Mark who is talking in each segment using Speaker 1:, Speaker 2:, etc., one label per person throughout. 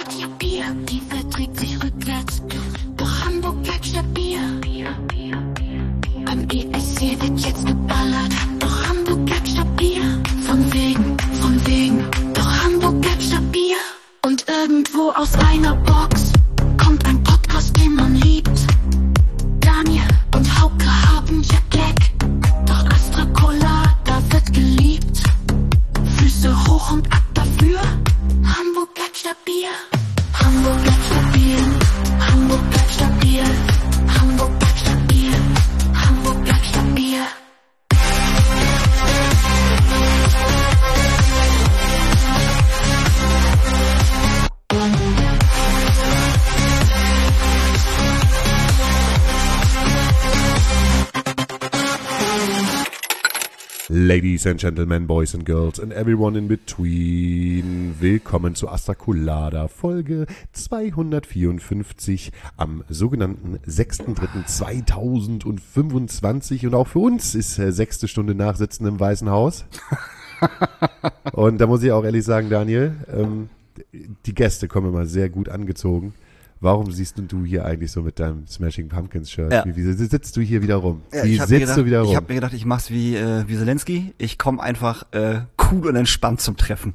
Speaker 1: hat ja Bier, die verträgt sich rückwärts. Doch Hamburg bleibt stabil. Am ESC wird jetzt geballert. Doch Hamburg bleibt stabil. Von wegen. Doch Hamburg bleibt stabil. Und irgendwo aus einer Box kommt ein Podcast, den man liebt. Daniel und Hauke haben Jetlag. Doch Astra Colada wird geliebt. Füße hoch und ab dafür. Hamburg bleibt stabil. Hamburg bleibt stabil. Hamburg bleibt stabil. Hamburg bleibt stabil. Hamburg bleibt stabil.
Speaker 2: Ladies and Gentlemen, Boys and Girls and everyone in between. Willkommen zu Astra Colada, Folge 254 am sogenannten 6.3.2025. Und auch für uns ist 6. Stunde Nachsitzen im Weißen Haus. Und da muss ich auch ehrlich sagen, Daniel, die Gäste kommen immer sehr gut angezogen. Warum siehst du hier eigentlich so mit deinem Smashing Pumpkins Shirt?
Speaker 3: Ja.
Speaker 2: Wie sitzt du hier wieder rum?
Speaker 3: Ja,
Speaker 2: Ich habe mir
Speaker 3: gedacht, ich mach's wie Zelensky. Ich komme einfach cool und entspannt zum Treffen.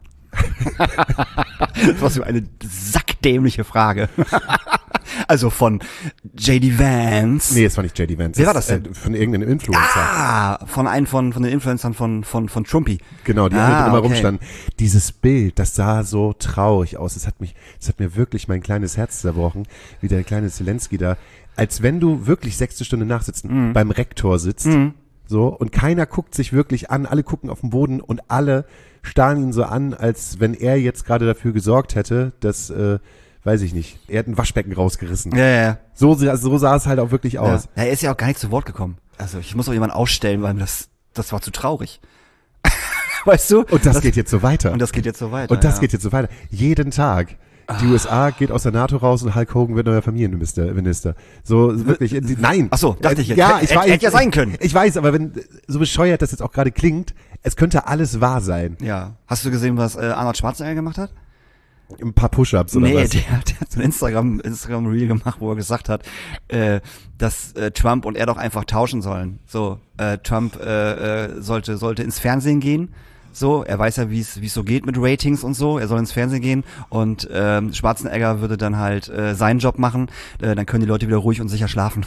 Speaker 3: Was für eine sackdämliche Frage. Also von J.D. Vance.
Speaker 2: Nee, es war nicht J.D. Vance.
Speaker 3: Wer war das denn?
Speaker 2: Von irgendeinem Influencer.
Speaker 3: Von den Influencern von Trumpy.
Speaker 2: Genau, die immer
Speaker 3: okay.
Speaker 2: rumstanden. Dieses Bild, das sah so traurig aus. Es hat mir wirklich mein kleines Herz zerbrochen, wie der kleine Zelensky da. Als wenn du wirklich 6. Stunde Nachsitzen beim Rektor sitzt. So, und keiner guckt sich wirklich an. Alle gucken auf den Boden und alle starren ihn so an, als wenn er jetzt gerade dafür gesorgt hätte, dass, weiß ich nicht, er hat ein Waschbecken rausgerissen.
Speaker 3: Ja.
Speaker 2: So sah es halt auch wirklich aus.
Speaker 3: Ja, er ist ja auch gar nicht zu Wort gekommen. Also ich muss auch jemanden ausstellen, weil das war zu traurig. Weißt du?
Speaker 2: Und das geht jetzt so weiter.
Speaker 3: Und das geht jetzt so weiter.
Speaker 2: Geht jetzt so weiter. Jeden Tag. Die USA geht aus der NATO raus und Hulk Hogan wird neuer Familienminister. So wirklich, nein.
Speaker 3: Ach so, dachte ich jetzt.
Speaker 2: Ja, ich weiß.
Speaker 3: Hätte ja sein können.
Speaker 2: Ich weiß, aber wenn, so bescheuert das jetzt auch gerade klingt, es könnte alles wahr sein.
Speaker 3: Ja. Hast du gesehen, was Arnold Schwarzenegger gemacht hat?
Speaker 2: Ein paar Push-Ups oder was?
Speaker 3: Nee, der hat so ein Instagram-Reel gemacht, wo er gesagt hat, dass Trump und er doch einfach tauschen sollen. So, Trump sollte ins Fernsehen gehen. So, er weiß ja, wie es so geht mit Ratings und so. Er soll ins Fernsehen gehen und Schwarzenegger würde dann halt seinen Job machen. Dann können die Leute wieder ruhig und sicher schlafen.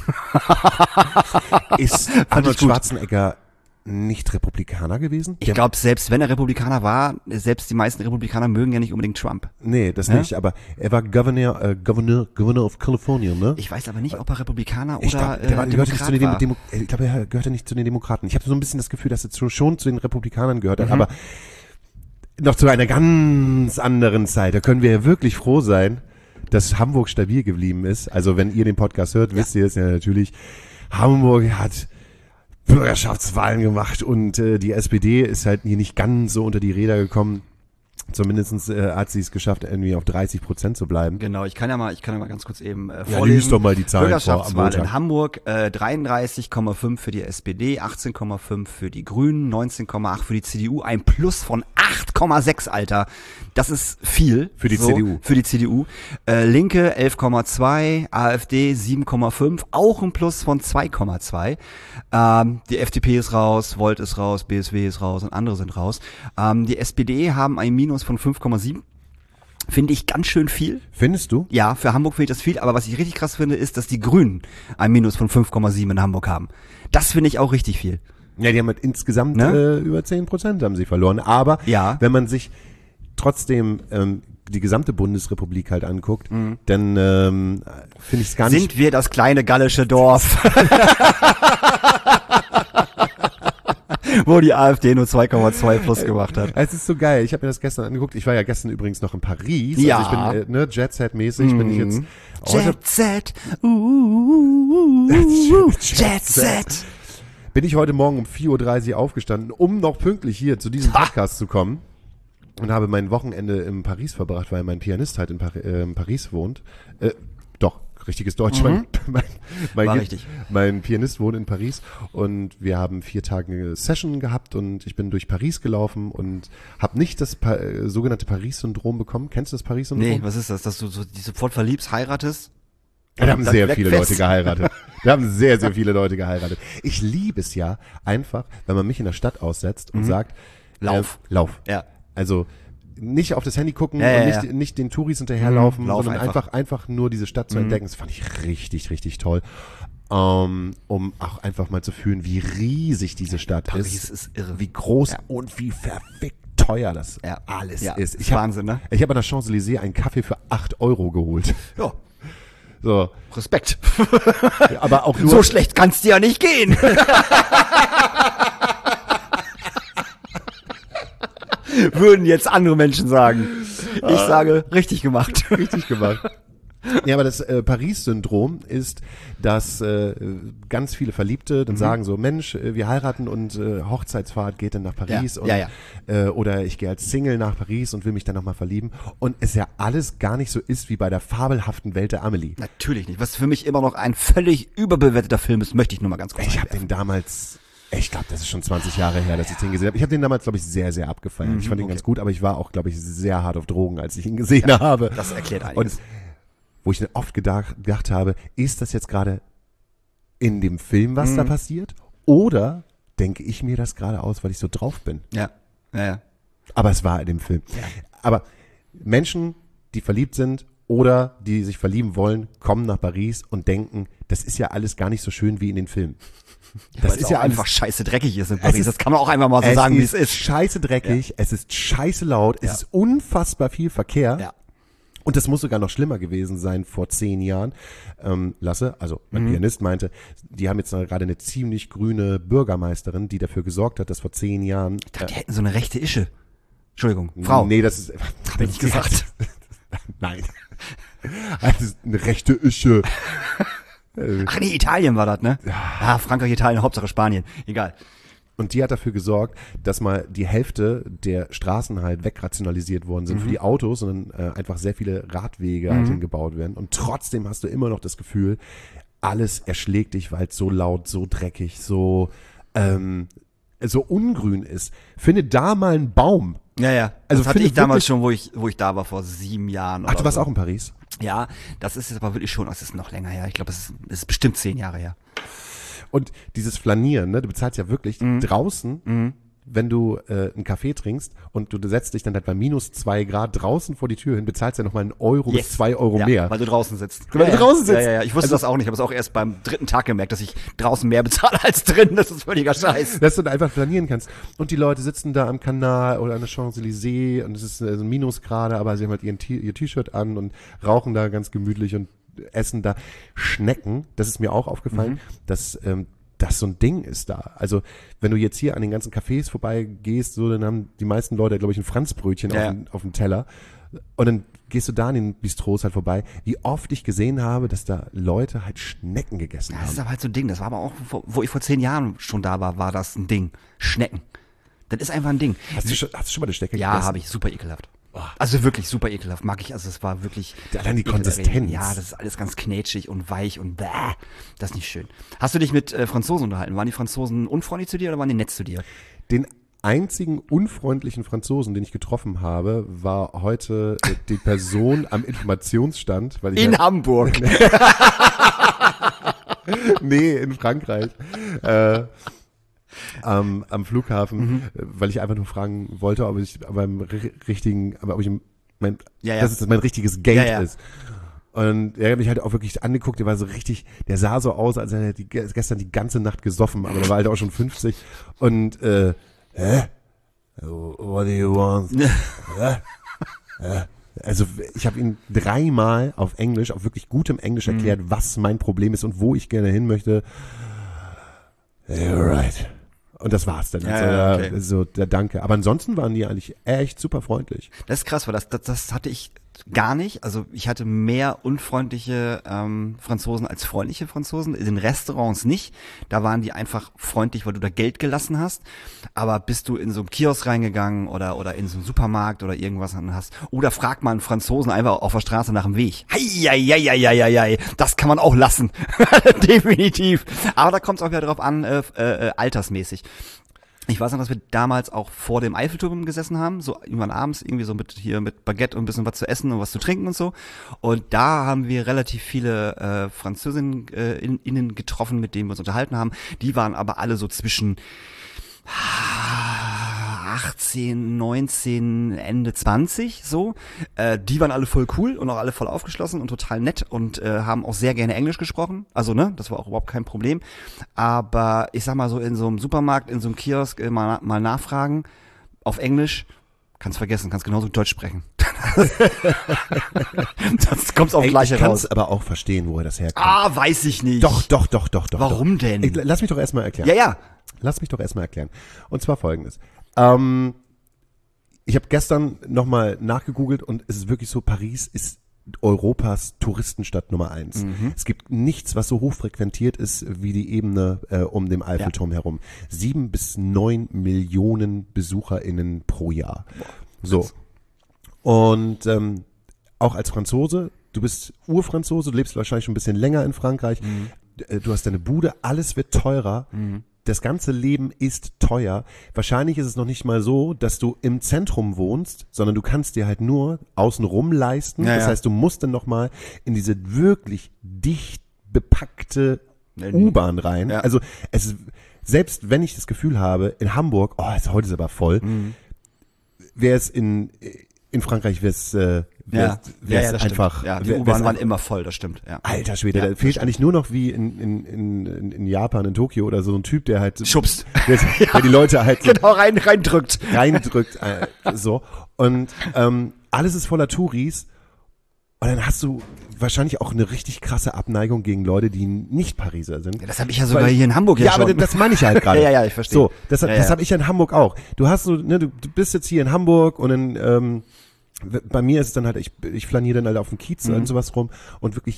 Speaker 2: Ist Arnold Schwarzenegger nicht Republikaner gewesen?
Speaker 3: Ich glaube, selbst wenn er Republikaner war, selbst die meisten Republikaner mögen ja nicht unbedingt Trump.
Speaker 2: Nee, das nicht, aber er war Governor of California, ne?
Speaker 3: Ich weiß aber nicht, ob er Republikaner oder
Speaker 2: Demokrat
Speaker 3: war.
Speaker 2: Ich glaube, er gehörte nicht zu den Demokraten. Ich habe so ein bisschen das Gefühl, dass er schon zu den Republikanern gehört hat, aber noch zu einer ganz anderen Zeit. Da können wir ja wirklich froh sein, dass Hamburg stabil geblieben ist. Also wenn ihr den Podcast hört, wisst ihr es ja natürlich. Hamburg hat Bürgerschaftswahlen gemacht und die SPD ist halt hier nicht ganz so unter die Räder gekommen. Zumindest hat sie es geschafft, irgendwie auf 30% zu bleiben.
Speaker 3: Genau, ich kann ja mal ganz kurz eben
Speaker 2: vorlesen. Lies doch mal die Zahlen
Speaker 3: Bürgerschaftswahl in Hamburg, 33,5 für die SPD, 18,5 für die Grünen, 19,8 für die CDU, ein Plus von 8,6, Alter. Das ist viel.
Speaker 2: Für die CDU.
Speaker 3: Für die CDU. Linke 11,2, AfD 7,5, auch ein Plus von 2,2. Die FDP ist raus, Volt ist raus, BSW ist raus und andere sind raus. Die SPD haben ein Minus von 5,7. Finde ich ganz schön viel.
Speaker 2: Findest du?
Speaker 3: Ja, für Hamburg finde ich das viel, aber was ich richtig krass finde, ist, dass die Grünen ein Minus von 5,7 in Hamburg haben. Das finde ich auch richtig viel.
Speaker 2: Ja, die haben halt insgesamt über 10% haben sie verloren. Aber wenn man sich trotzdem die gesamte Bundesrepublik halt anguckt, dann finde ich es gar nicht...
Speaker 3: Sind wir das kleine gallische Dorf? Wo die AfD nur 2,2 plus gemacht hat.
Speaker 2: Es ist so geil. Ich habe mir das gestern angeguckt. Ich war ja gestern übrigens noch in Paris.
Speaker 3: Ja.
Speaker 2: Also ich bin Jet-Set-mäßig bin ich jetzt...
Speaker 3: Jet-Set. Jet-Set.
Speaker 2: Bin ich heute Morgen um 4.30 Uhr aufgestanden, um noch pünktlich hier zu diesem Podcast zu kommen. Und habe mein Wochenende in Paris verbracht, weil mein Pianist halt in Paris wohnt. richtiges Deutsch. Mein
Speaker 3: War richtig.
Speaker 2: Mein Pianist wohnt in Paris und wir haben 4 Tage eine Session gehabt und ich bin durch Paris gelaufen und habe nicht das sogenannte Paris-Syndrom bekommen. Kennst du das Paris-Syndrom?
Speaker 3: Nee, was ist das? Dass du so dich sofort verliebst, heiratest?
Speaker 2: Da haben
Speaker 3: Dann
Speaker 2: sehr
Speaker 3: weg
Speaker 2: viele
Speaker 3: fest.
Speaker 2: Leute geheiratet. Da haben sehr, sehr viele Leute geheiratet. Ich liebe es ja einfach, wenn man mich in der Stadt aussetzt und sagt,
Speaker 3: Lauf.
Speaker 2: Lauf.
Speaker 3: Ja.
Speaker 2: Also nicht auf das Handy gucken
Speaker 3: Ja,
Speaker 2: und
Speaker 3: ja,
Speaker 2: nicht den Touris hinterherlaufen,
Speaker 3: Lauf
Speaker 2: sondern einfach nur diese Stadt zu entdecken. Das fand ich richtig, richtig toll. Um auch einfach mal zu fühlen, wie riesig diese Stadt
Speaker 3: Paris ist irre.
Speaker 2: wie groß und wie verfickt teuer das alles ist.
Speaker 3: Ist Wahnsinn, ne?
Speaker 2: Ich habe an der Champs-Élysées einen Kaffee für 8 Euro geholt.
Speaker 3: Ja.
Speaker 2: So,
Speaker 3: Respekt.
Speaker 2: aber auch nur
Speaker 3: So schlecht kann's dir ja nicht gehen. Würden jetzt andere Menschen sagen. Ich sage, richtig gemacht.
Speaker 2: richtig gemacht. Ja, aber das Paris-Syndrom ist, dass ganz viele Verliebte dann sagen so, Mensch, wir heiraten und Hochzeitsfahrt geht dann nach Paris oder ich gehe als Single nach Paris und will mich dann nochmal verlieben und es ja alles gar nicht so ist wie bei der fabelhaften Welt der Amelie.
Speaker 3: Natürlich nicht. Was für mich immer noch ein völlig überbewerteter Film ist, möchte ich nur mal ganz kurz
Speaker 2: Ich habe
Speaker 3: einwerfen.
Speaker 2: den damals, ich glaube, das ist schon 20 Jahre her, dass ich den gesehen habe. Ich habe den damals, glaube ich, sehr, sehr abgefeiert. Ich fand ihn ganz gut, aber ich war auch, glaube ich, sehr hart auf Drogen, als ich ihn gesehen habe.
Speaker 3: Das erklärt einiges.
Speaker 2: Und wo ich dann oft gedacht habe, ist das jetzt gerade in dem Film, was da passiert? Oder denke ich mir das gerade aus, weil ich so drauf bin?
Speaker 3: Ja.
Speaker 2: Aber es war in dem Film.
Speaker 3: Ja.
Speaker 2: Aber Menschen, die verliebt sind oder die sich verlieben wollen, kommen nach Paris und denken, das ist ja alles gar nicht so schön wie in den Filmen.
Speaker 3: Das ist ja
Speaker 2: alles
Speaker 3: einfach scheiße dreckig ist in
Speaker 2: Es
Speaker 3: Paris.
Speaker 2: ist-
Speaker 3: Das kann man auch einfach mal so sagen, wie es ist.
Speaker 2: scheiße dreckig, es ist scheiße laut, es ist unfassbar viel Verkehr.
Speaker 3: Ja.
Speaker 2: Und das muss sogar noch schlimmer gewesen sein vor 10 Jahren. Lasse, also mein Pianist meinte, die haben jetzt gerade eine ziemlich grüne Bürgermeisterin, die dafür gesorgt hat, dass vor 10 Jahren...
Speaker 3: Ich dachte, die hätten so eine rechte Ische. Entschuldigung, Frau.
Speaker 2: Nee, das ist...
Speaker 3: Hab ich nicht gesagt.
Speaker 2: Nein. Das ist eine rechte Ische.
Speaker 3: Ach nee, Italien war das, ne? Ah, Frankreich, Italien, Hauptsache Spanien. Egal.
Speaker 2: Und die hat dafür gesorgt, dass mal die Hälfte der Straßen halt wegrationalisiert worden sind für die Autos, sondern einfach sehr viele Radwege halt hingebaut werden. Und trotzdem hast du immer noch das Gefühl, alles erschlägt dich, weil es so laut, so dreckig, so ungrün ist. Finde da mal einen Baum.
Speaker 3: Ja.
Speaker 2: Also
Speaker 3: das hatte
Speaker 2: finde
Speaker 3: ich damals
Speaker 2: wirklich-
Speaker 3: schon, wo ich da war, vor 7 Jahren.
Speaker 2: Ach, du
Speaker 3: oder
Speaker 2: warst
Speaker 3: so.
Speaker 2: auch in Paris?
Speaker 3: Ja, das ist jetzt aber wirklich schon, das ist noch länger her. Ich glaube, es ist bestimmt 10 Jahre her.
Speaker 2: Und dieses Flanieren, ne, du bezahlst ja wirklich draußen, wenn du einen Kaffee trinkst und du setzt dich dann halt bei minus 2 Grad draußen vor die Tür hin, bezahlst ja nochmal einen Euro bis 2 Euro
Speaker 3: ja,
Speaker 2: mehr.
Speaker 3: weil du draußen sitzt.
Speaker 2: Weil du draußen sitzt.
Speaker 3: Ja. Ich wusste
Speaker 2: Also-
Speaker 3: das auch nicht. Ich habe es auch erst beim 3. Tag gemerkt, dass ich draußen mehr bezahle als drin. Das ist völliger Scheiß.
Speaker 2: Dass du dann einfach flanieren kannst. Und die Leute sitzen da am Kanal oder an der Champs-Élysées und es ist so Minusgrade, aber sie haben halt ihr T-Shirt an und rauchen da ganz gemütlich und essen da Schnecken. Das ist mir auch aufgefallen, dass das so ein Ding ist da. Also wenn du jetzt hier an den ganzen Cafés vorbeigehst, so, dann haben die meisten Leute, glaube ich, ein Franzbrötchen auf dem Teller. Und dann gehst du da an den Bistros halt vorbei. Wie oft ich gesehen habe, dass da Leute halt Schnecken gegessen
Speaker 3: Das
Speaker 2: haben.
Speaker 3: ist aber halt so ein Ding. Das war aber auch, wo ich vor 10 Jahren schon da war das ein Ding. Schnecken. Das ist einfach ein Ding.
Speaker 2: Hast du schon mal eine Schnecke
Speaker 3: Ja,
Speaker 2: gegessen?
Speaker 3: habe ich. Super ekelhaft. Also wirklich super ekelhaft. Mag ich. Also es war wirklich...
Speaker 2: Allein die
Speaker 3: ekelerregend.
Speaker 2: Konsistenz.
Speaker 3: Ja, das ist alles ganz knetschig und weich und bäh. Das ist nicht schön. Hast du dich mit Franzosen unterhalten? Waren die Franzosen unfreundlich zu dir oder waren die nett zu dir?
Speaker 2: Den einzigen unfreundlichen Franzosen, den ich getroffen habe, war heute die Person am Informationsstand. Weil ich
Speaker 3: In Hamburg.
Speaker 2: Nee, in Frankreich. Am Flughafen, weil ich einfach nur fragen wollte, ob ich mein
Speaker 3: Ja.
Speaker 2: dass es mein richtiges Geld
Speaker 3: Ja.
Speaker 2: ist. Und er hat mich halt auch wirklich angeguckt, der war so richtig, der sah so aus, als hätte er gestern die ganze Nacht gesoffen, aber der war halt auch schon 50. Und, What do you want? Also ich habe ihm 3-mal auf Englisch, auf wirklich gutem Englisch erklärt, was mein Problem ist und wo ich gerne hin möchte. You're right. Und das war's dann.
Speaker 3: Okay.
Speaker 2: So, der Danke. Aber ansonsten waren die eigentlich echt super freundlich.
Speaker 3: Das ist krass, weil das hatte ich gar nicht. Also ich hatte mehr unfreundliche Franzosen als freundliche Franzosen. In den Restaurants nicht. Da waren die einfach freundlich, weil du da Geld gelassen hast. Aber bist du in so einen Kiosk reingegangen oder in so einen Supermarkt oder irgendwas hast, oder fragt mal einen Franzosen einfach auf der Straße nach dem Weg. Heieieiei, das kann man auch lassen. Definitiv. Aber da kommt es auch wieder drauf an, altersmäßig. Ich weiß noch, dass wir damals auch vor dem Eiffelturm gesessen haben, so irgendwann abends irgendwie so mit Baguette und ein bisschen was zu essen und was zu trinken und so. Und da haben wir relativ viele Französinnen innen getroffen, mit denen wir uns unterhalten haben. Die waren aber alle so zwischen 18, 19, Ende 20, so. Die waren alle voll cool und auch alle voll aufgeschlossen und total nett und haben auch sehr gerne Englisch gesprochen. Also, ne, das war auch überhaupt kein Problem. Aber ich sag mal so, in so einem Supermarkt, in so einem Kiosk mal nachfragen auf Englisch, kannst vergessen, kannst genauso Deutsch sprechen. Das kommt aufs Gleiche raus.
Speaker 2: Ich kann es aber auch verstehen, woher das herkommt.
Speaker 3: Weiß ich nicht.
Speaker 2: Doch.
Speaker 3: Warum denn?
Speaker 2: Lass mich doch erstmal erklären.
Speaker 3: Ja.
Speaker 2: Lass mich doch erstmal erklären. Und zwar Folgendes. Ich habe gestern nochmal nachgegoogelt und es ist wirklich so, Paris ist Europas Touristenstadt Nummer 1. Es gibt nichts, was so hoch frequentiert ist wie die Ebene um den Eiffelturm herum. 7 bis 9 Millionen BesucherInnen pro Jahr. So. Und auch als Franzose, du bist Urfranzose, du lebst wahrscheinlich schon ein bisschen länger in Frankreich, du hast deine Bude, alles wird teurer. Das ganze Leben ist teuer. Wahrscheinlich ist es noch nicht mal so, dass du im Zentrum wohnst, sondern du kannst dir halt nur außenrum leisten. Das heißt, du musst dann nochmal in diese wirklich dicht bepackte U-Bahn rein. Ja. Also selbst wenn ich das Gefühl habe, in Hamburg, heute ist aber voll, wäre es in Frankreich wäre es einfach.
Speaker 3: Ja, die U-Bahn waren immer voll, das stimmt. Ja.
Speaker 2: Alter Schwede, da fehlt eigentlich nur noch wie in Japan, in Tokio oder so ein Typ, der halt
Speaker 3: schubst,
Speaker 2: der die Leute halt
Speaker 3: genau reindrückt,
Speaker 2: so. Und alles ist voller Touris. Und dann hast du wahrscheinlich auch eine richtig krasse Abneigung gegen Leute, die nicht Pariser sind.
Speaker 3: Ja, das habe ich ja sogar hier in Hamburg schon.
Speaker 2: Ja, aber das meine ich halt gerade.
Speaker 3: Ja, ich verstehe.
Speaker 2: So, das habe ich ja in Hamburg auch. Du hast so, ne, du bist jetzt hier in Hamburg und dann bei mir ist es dann halt, ich flaniere dann halt auf dem Kiez und sowas rum und wirklich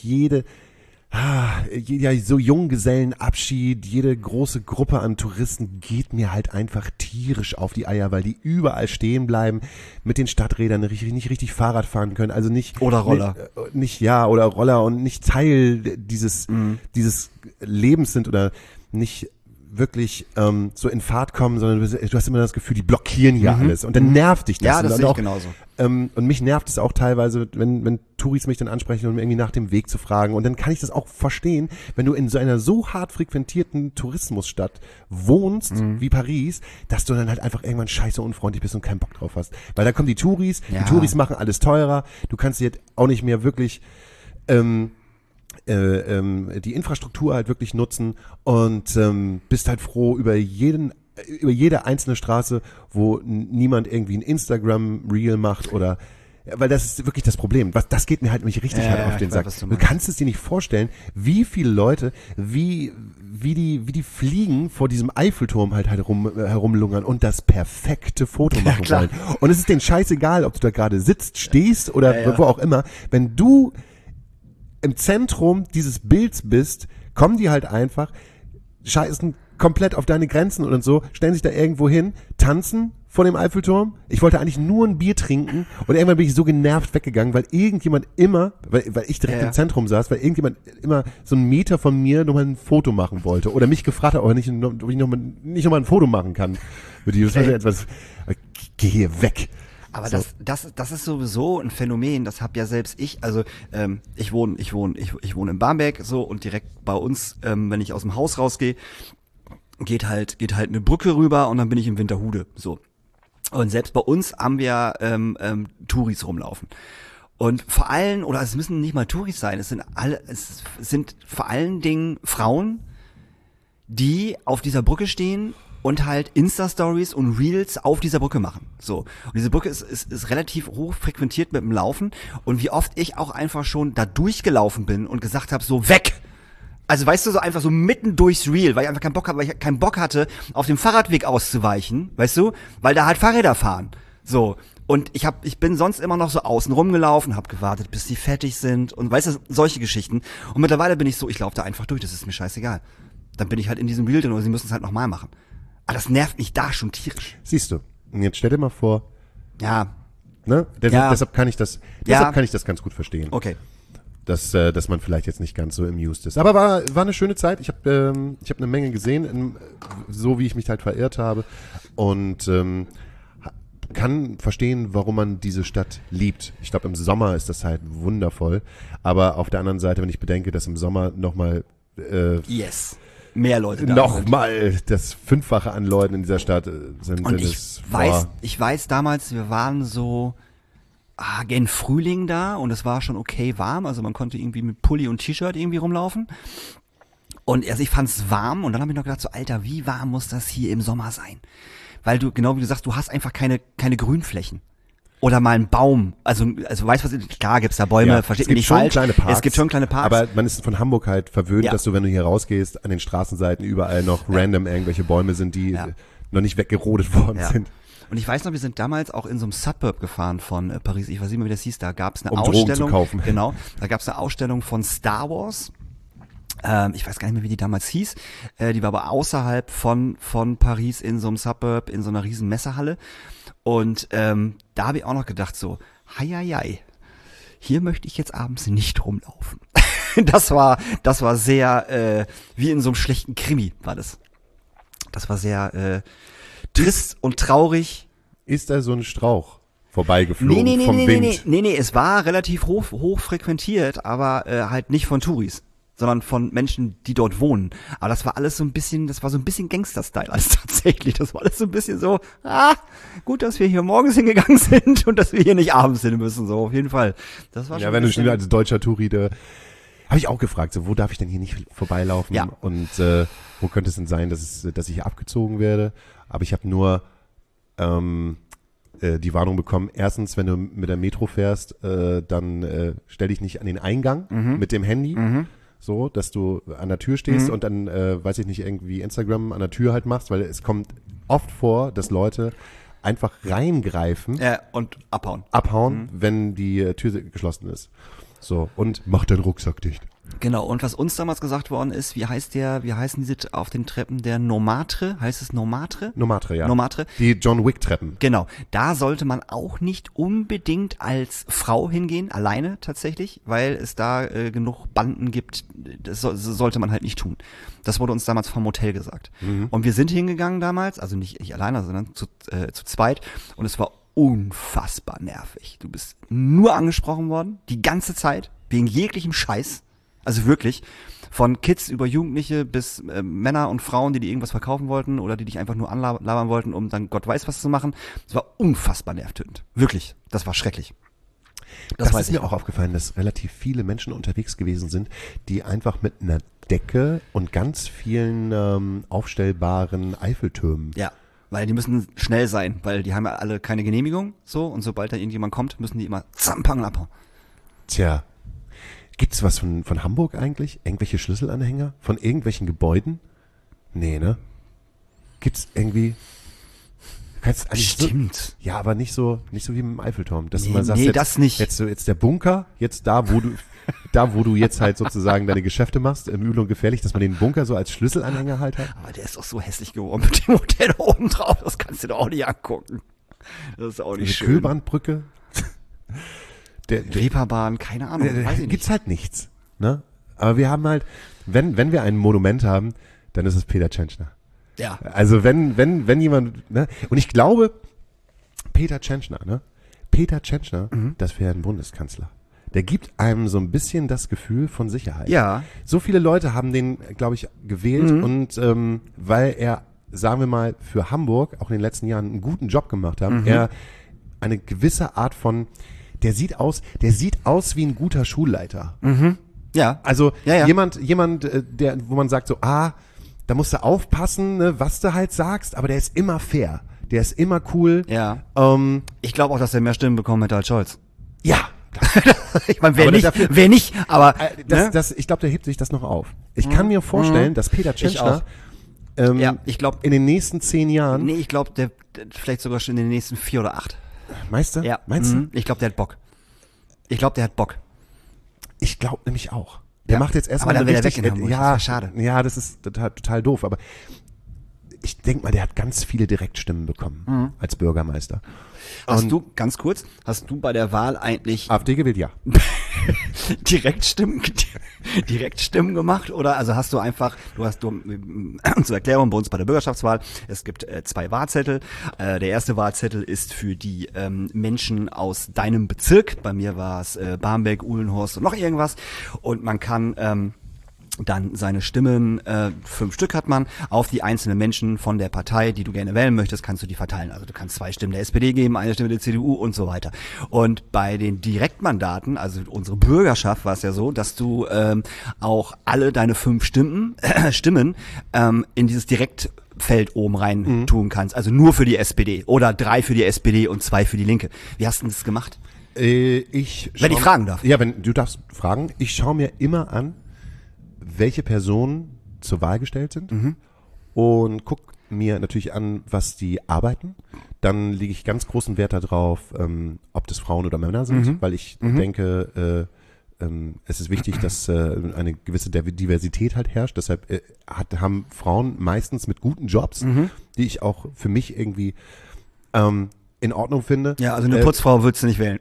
Speaker 2: so Junggesellenabschied, jede große Gruppe an Touristen geht mir halt einfach tierisch auf die Eier, weil die überall stehen bleiben, mit den Stadträdern nicht richtig Fahrrad fahren können, also nicht
Speaker 3: oder Roller,
Speaker 2: oder Roller und nicht Teil dieses Lebens sind oder nicht wirklich so in Fahrt kommen, sondern du hast immer das Gefühl, die blockieren hier alles und dann nervt dich das.
Speaker 3: Ja, das sehe ich genauso.
Speaker 2: Und mich nervt es auch teilweise, wenn Touris mich dann ansprechen, um irgendwie nach dem Weg zu fragen. Und dann kann ich das auch verstehen, wenn du in so einer so hart frequentierten Tourismusstadt wohnst wie Paris, dass du dann halt einfach irgendwann scheiße unfreundlich bist und keinen Bock drauf hast. Weil da kommen die Touris machen alles teurer, du kannst dir auch nicht mehr wirklich die Infrastruktur halt wirklich nutzen und bist halt froh über jede einzelne Straße, wo niemand irgendwie ein Instagram-Reel macht oder, weil das ist wirklich das Problem. Das geht mir halt nämlich richtig hart auf den Sack. Du kannst es dir nicht vorstellen, wie viele Leute, wie die fliegen vor diesem Eiffelturm halt herumlungern und das perfekte Foto machen wollen. Und es ist denen scheißegal, ob du da gerade sitzt, stehst oder wo auch immer. Wenn du im Zentrum dieses Bilds bist, kommen die halt einfach, scheißen komplett auf deine Grenzen und so, stellen sich da irgendwo hin, tanzen vor dem Eiffelturm. Ich wollte eigentlich nur ein Bier trinken und irgendwann bin ich so genervt weggegangen, weil irgendjemand immer, weil ich direkt im Zentrum saß, weil irgendjemand immer so einen Meter von mir nochmal ein Foto machen wollte oder mich gefragt hat, ob ich nicht nochmal ein Foto machen kann. Das war etwas, geh hier weg.
Speaker 3: Aber so. Das ist sowieso ein Phänomen, das hab ja selbst ich, also ich wohne in Barmbek so und direkt bei uns, wenn ich aus dem Haus rausgehe, geht halt eine Brücke rüber und dann bin ich in Winterhude, so. Und selbst bei uns haben wir Touris rumlaufen. Und vor allem, oder es müssen nicht mal Touris sein, es sind vor allen Dingen Frauen, die auf dieser Brücke stehen und halt Insta-Stories und Reels auf dieser Brücke machen. So. Und diese Brücke ist relativ hoch frequentiert mit dem Laufen. Und wie oft ich auch einfach schon da durchgelaufen bin und gesagt habe, so weg! Also weißt du, so einfach so mitten durchs Reel, weil ich einfach keinen Bock hatte, auf dem Fahrradweg auszuweichen, weißt du? Weil da halt Fahrräder fahren. So. Und ich bin sonst immer noch so außen rumgelaufen, habe gewartet, bis die fertig sind und weißt du, solche Geschichten. Und mittlerweile bin ich so, ich laufe da einfach durch, das ist mir scheißegal. Dann bin ich halt in diesem Reel drin oder sie müssen es halt nochmal machen. Aber das nervt mich da schon tierisch.
Speaker 2: Siehst du, und jetzt stell dir mal vor,
Speaker 3: Ja,
Speaker 2: ne? Deshalb kann ich das ganz gut verstehen.
Speaker 3: okay.
Speaker 2: Dass man vielleicht jetzt nicht ganz so amused ist. Aber war eine schöne Zeit. Ich habe eine Menge gesehen, so wie ich mich halt verirrt habe. Und kann verstehen, warum man diese Stadt liebt. Ich glaube, im Sommer ist das halt wundervoll. Aber auf der anderen Seite, wenn ich bedenke, dass im Sommer nochmal
Speaker 3: Yes. Mehr Leute da sind.
Speaker 2: nochmal das Fünffache an Leuten in dieser Stadt sind.
Speaker 3: Und ich weiß damals, wir waren so gen Frühling da und es war schon okay warm, also man konnte irgendwie mit Pulli und T-Shirt irgendwie rumlaufen. Und also ich fand's warm und dann habe ich noch gedacht so, Alter, wie warm muss das hier im Sommer sein? Weil du, genau wie du sagst, du hast einfach keine Grünflächen. Oder mal einen Baum. Also weißt du was, klar gibt's da Bäume, versteht mich nicht falsch. Es gibt schon kleine Parks.
Speaker 2: Aber man ist von Hamburg halt verwöhnt,
Speaker 3: Ja.
Speaker 2: dass du, wenn du hier rausgehst, an den Straßenseiten überall noch random irgendwelche Bäume sind, die noch nicht weggerodet worden sind.
Speaker 3: Und ich weiß noch, wir sind damals auch in so einem Suburb gefahren von Paris. Ich weiß nicht mehr, wie das hieß. Da gab's eine
Speaker 2: Um Drogen
Speaker 3: Ausstellung.
Speaker 2: zu kaufen.
Speaker 3: Genau. Da gab's eine Ausstellung von Star Wars. Ich weiß gar nicht mehr, wie die damals hieß. Die war aber außerhalb von Paris in so einem Suburb, in so einer riesen Messehalle. Und da habe ich auch noch gedacht so, hei, hier möchte ich jetzt abends nicht rumlaufen. Das war sehr, wie in so einem schlechten Krimi war das. Das war sehr trist und traurig.
Speaker 2: Ist da so ein Strauch vorbeigeflogen vom Wind?
Speaker 3: Nee, es war relativ hoch frequentiert, aber halt nicht von Touris, sondern von Menschen, die dort wohnen. Aber das war so ein bisschen Gangster-Style als tatsächlich. Das war alles so ein bisschen so, gut, dass wir hier morgens hingegangen sind und dass wir hier nicht abends hin müssen, so auf jeden Fall. Das war schon
Speaker 2: Ja, wenn du schon als deutscher Touri, habe ich auch gefragt, so, wo darf ich denn hier nicht vorbeilaufen?
Speaker 3: Ja.
Speaker 2: Und wo könnte es denn sein, dass ich hier abgezogen werde? Aber ich habe nur die Warnung bekommen, erstens, wenn du mit der Metro fährst, dann stell dich nicht an den Eingang mit dem Handy, so, dass du an der Tür stehst und dann, weiß ich nicht, irgendwie Instagram an der Tür halt machst, weil es kommt oft vor, dass Leute einfach reingreifen,
Speaker 3: und
Speaker 2: abhauen, wenn die Tür geschlossen ist. So, und mach deinen Rucksack dicht.
Speaker 3: Genau, und was uns damals gesagt worden ist, wie heißen diese auf den Treppen, der Nomatre, heißt es Nomatre?
Speaker 2: Nomatre, ja.
Speaker 3: Nomatre.
Speaker 2: Die John Wick Treppen.
Speaker 3: Genau, da sollte man auch nicht unbedingt als Frau hingehen, alleine tatsächlich, weil es da genug Banden gibt, das sollte man halt nicht tun. Das wurde uns damals vom Hotel gesagt. Und wir sind hingegangen damals, also nicht alleine, sondern zu zweit, und es war unfassbar nervig. Du bist nur angesprochen worden, die ganze Zeit, wegen jeglichem Scheiß. Also wirklich, von Kids über Jugendliche bis Männer und Frauen, die irgendwas verkaufen wollten oder die dich einfach nur anlabern wollten, um dann Gott weiß was zu machen. Es war unfassbar nervtötend. Wirklich, das war schrecklich.
Speaker 2: Das ist mir auch aufgefallen, dass relativ viele Menschen unterwegs gewesen sind, die einfach mit einer Decke und ganz vielen aufstellbaren Eiffeltürmen.
Speaker 3: Ja, weil die müssen schnell sein, weil die haben ja alle keine Genehmigung, so, und sobald da irgendjemand kommt, müssen die immer zampang abhauen.
Speaker 2: Tja. Gibt's was von Hamburg eigentlich? Irgendwelche Schlüsselanhänger? Von irgendwelchen Gebäuden? Nee, ne? Gibt's irgendwie...
Speaker 3: Stimmt.
Speaker 2: Ja, aber nicht so wie mit dem Eiffelturm. Dass
Speaker 3: Nee,
Speaker 2: du mal sagst,
Speaker 3: nee,
Speaker 2: jetzt,
Speaker 3: das nicht.
Speaker 2: Jetzt der Bunker, jetzt da, wo du jetzt halt sozusagen deine Geschäfte machst, im Übel und gefährlich, dass man den Bunker so als Schlüsselanhänger halt hat.
Speaker 3: Aber der ist doch so hässlich geworden mit dem Hotel da oben drauf, das kannst du doch auch nicht angucken. Das ist auch nicht
Speaker 2: Eine
Speaker 3: schön.
Speaker 2: Kühlbahnbrücke.
Speaker 3: Reeperbahn, keine Ahnung, weiß ich nicht.
Speaker 2: Gibt's halt nichts, ne? Aber wir haben halt, wenn wir ein Monument haben, dann ist es Peter Tschentschner.
Speaker 3: Ja.
Speaker 2: Also wenn jemand, ne? Und ich glaube, Peter Tschentschner, das wäre ein Bundeskanzler. Der gibt einem so ein bisschen das Gefühl von Sicherheit.
Speaker 3: Ja.
Speaker 2: So viele Leute haben den, glaube ich, gewählt und weil er, sagen wir mal, für Hamburg auch in den letzten Jahren einen guten Job gemacht hat, er eine gewisse Art von, der sieht aus wie ein guter Schulleiter.
Speaker 3: Ja.
Speaker 2: Also
Speaker 3: Ja.
Speaker 2: jemand, wo man sagt so, da musst du aufpassen, ne, was du halt sagst, aber der ist immer fair, der ist immer cool.
Speaker 3: Ja. Ich glaube auch, dass er mehr Stimmen bekommen hätte als Scholz.
Speaker 2: Ja.
Speaker 3: Ich meine,
Speaker 2: Aber
Speaker 3: wer nicht, aber ne?
Speaker 2: Ich glaube, der hebt sich das noch auf. Ich kann mir vorstellen, dass Peter Tschentschner
Speaker 3: Ja, ich glaube,
Speaker 2: in den nächsten 10 Jahren,
Speaker 3: nee, ich glaube, der vielleicht sogar schon in den nächsten 4 oder 8.
Speaker 2: Meister?
Speaker 3: Ja.
Speaker 2: Meinst du?
Speaker 3: Ich glaube, der hat Bock. Ich
Speaker 2: Ich glaube nämlich auch. Der
Speaker 3: Ja.
Speaker 2: macht jetzt erstmal
Speaker 3: Aber dann
Speaker 2: eine
Speaker 3: will er
Speaker 2: richtig,
Speaker 3: weg in Hamburg.
Speaker 2: ja,
Speaker 3: Das ist ja schade.
Speaker 2: Ja, das ist total doof, aber ich denke mal, der hat ganz viele Direktstimmen bekommen als Bürgermeister.
Speaker 3: Hast du, ganz kurz, bei der Wahl eigentlich
Speaker 2: AfD gewählt, ja.
Speaker 3: Direktstimmen gemacht oder also hast du einfach, zur Erklärung bei uns bei der Bürgerschaftswahl, es gibt 2 Wahlzettel. Der erste Wahlzettel ist für die Menschen aus deinem Bezirk. Bei mir war es Barmbek, Uhlenhorst und noch irgendwas. Und man kann dann seine Stimmen, 5 Stück hat man, auf die einzelnen Menschen von der Partei, die du gerne wählen möchtest, kannst du die verteilen. Also du kannst 2 Stimmen der SPD geben, 1 Stimme der CDU und so weiter. Und bei den Direktmandaten, also unsere Bürgerschaft, war es ja so, dass du auch alle deine 5 Stimmen in dieses Direktfeld oben rein tun kannst. Also nur für die SPD oder 3 für die SPD und 2 für die Linke. Wie hast du das gemacht? Wenn ich fragen darf.
Speaker 2: Ja, wenn du darfst fragen. Ich schaue mir immer an, welche Personen zur Wahl gestellt sind und guck mir natürlich an, was die arbeiten. Dann lege ich ganz großen Wert darauf, ob das Frauen oder Männer sind, weil ich denke, es ist wichtig, dass eine gewisse Diversität halt herrscht. Deshalb haben Frauen meistens mit guten Jobs, die ich auch für mich irgendwie in Ordnung finde.
Speaker 3: Ja, also eine Putzfrau würdest du nicht wählen.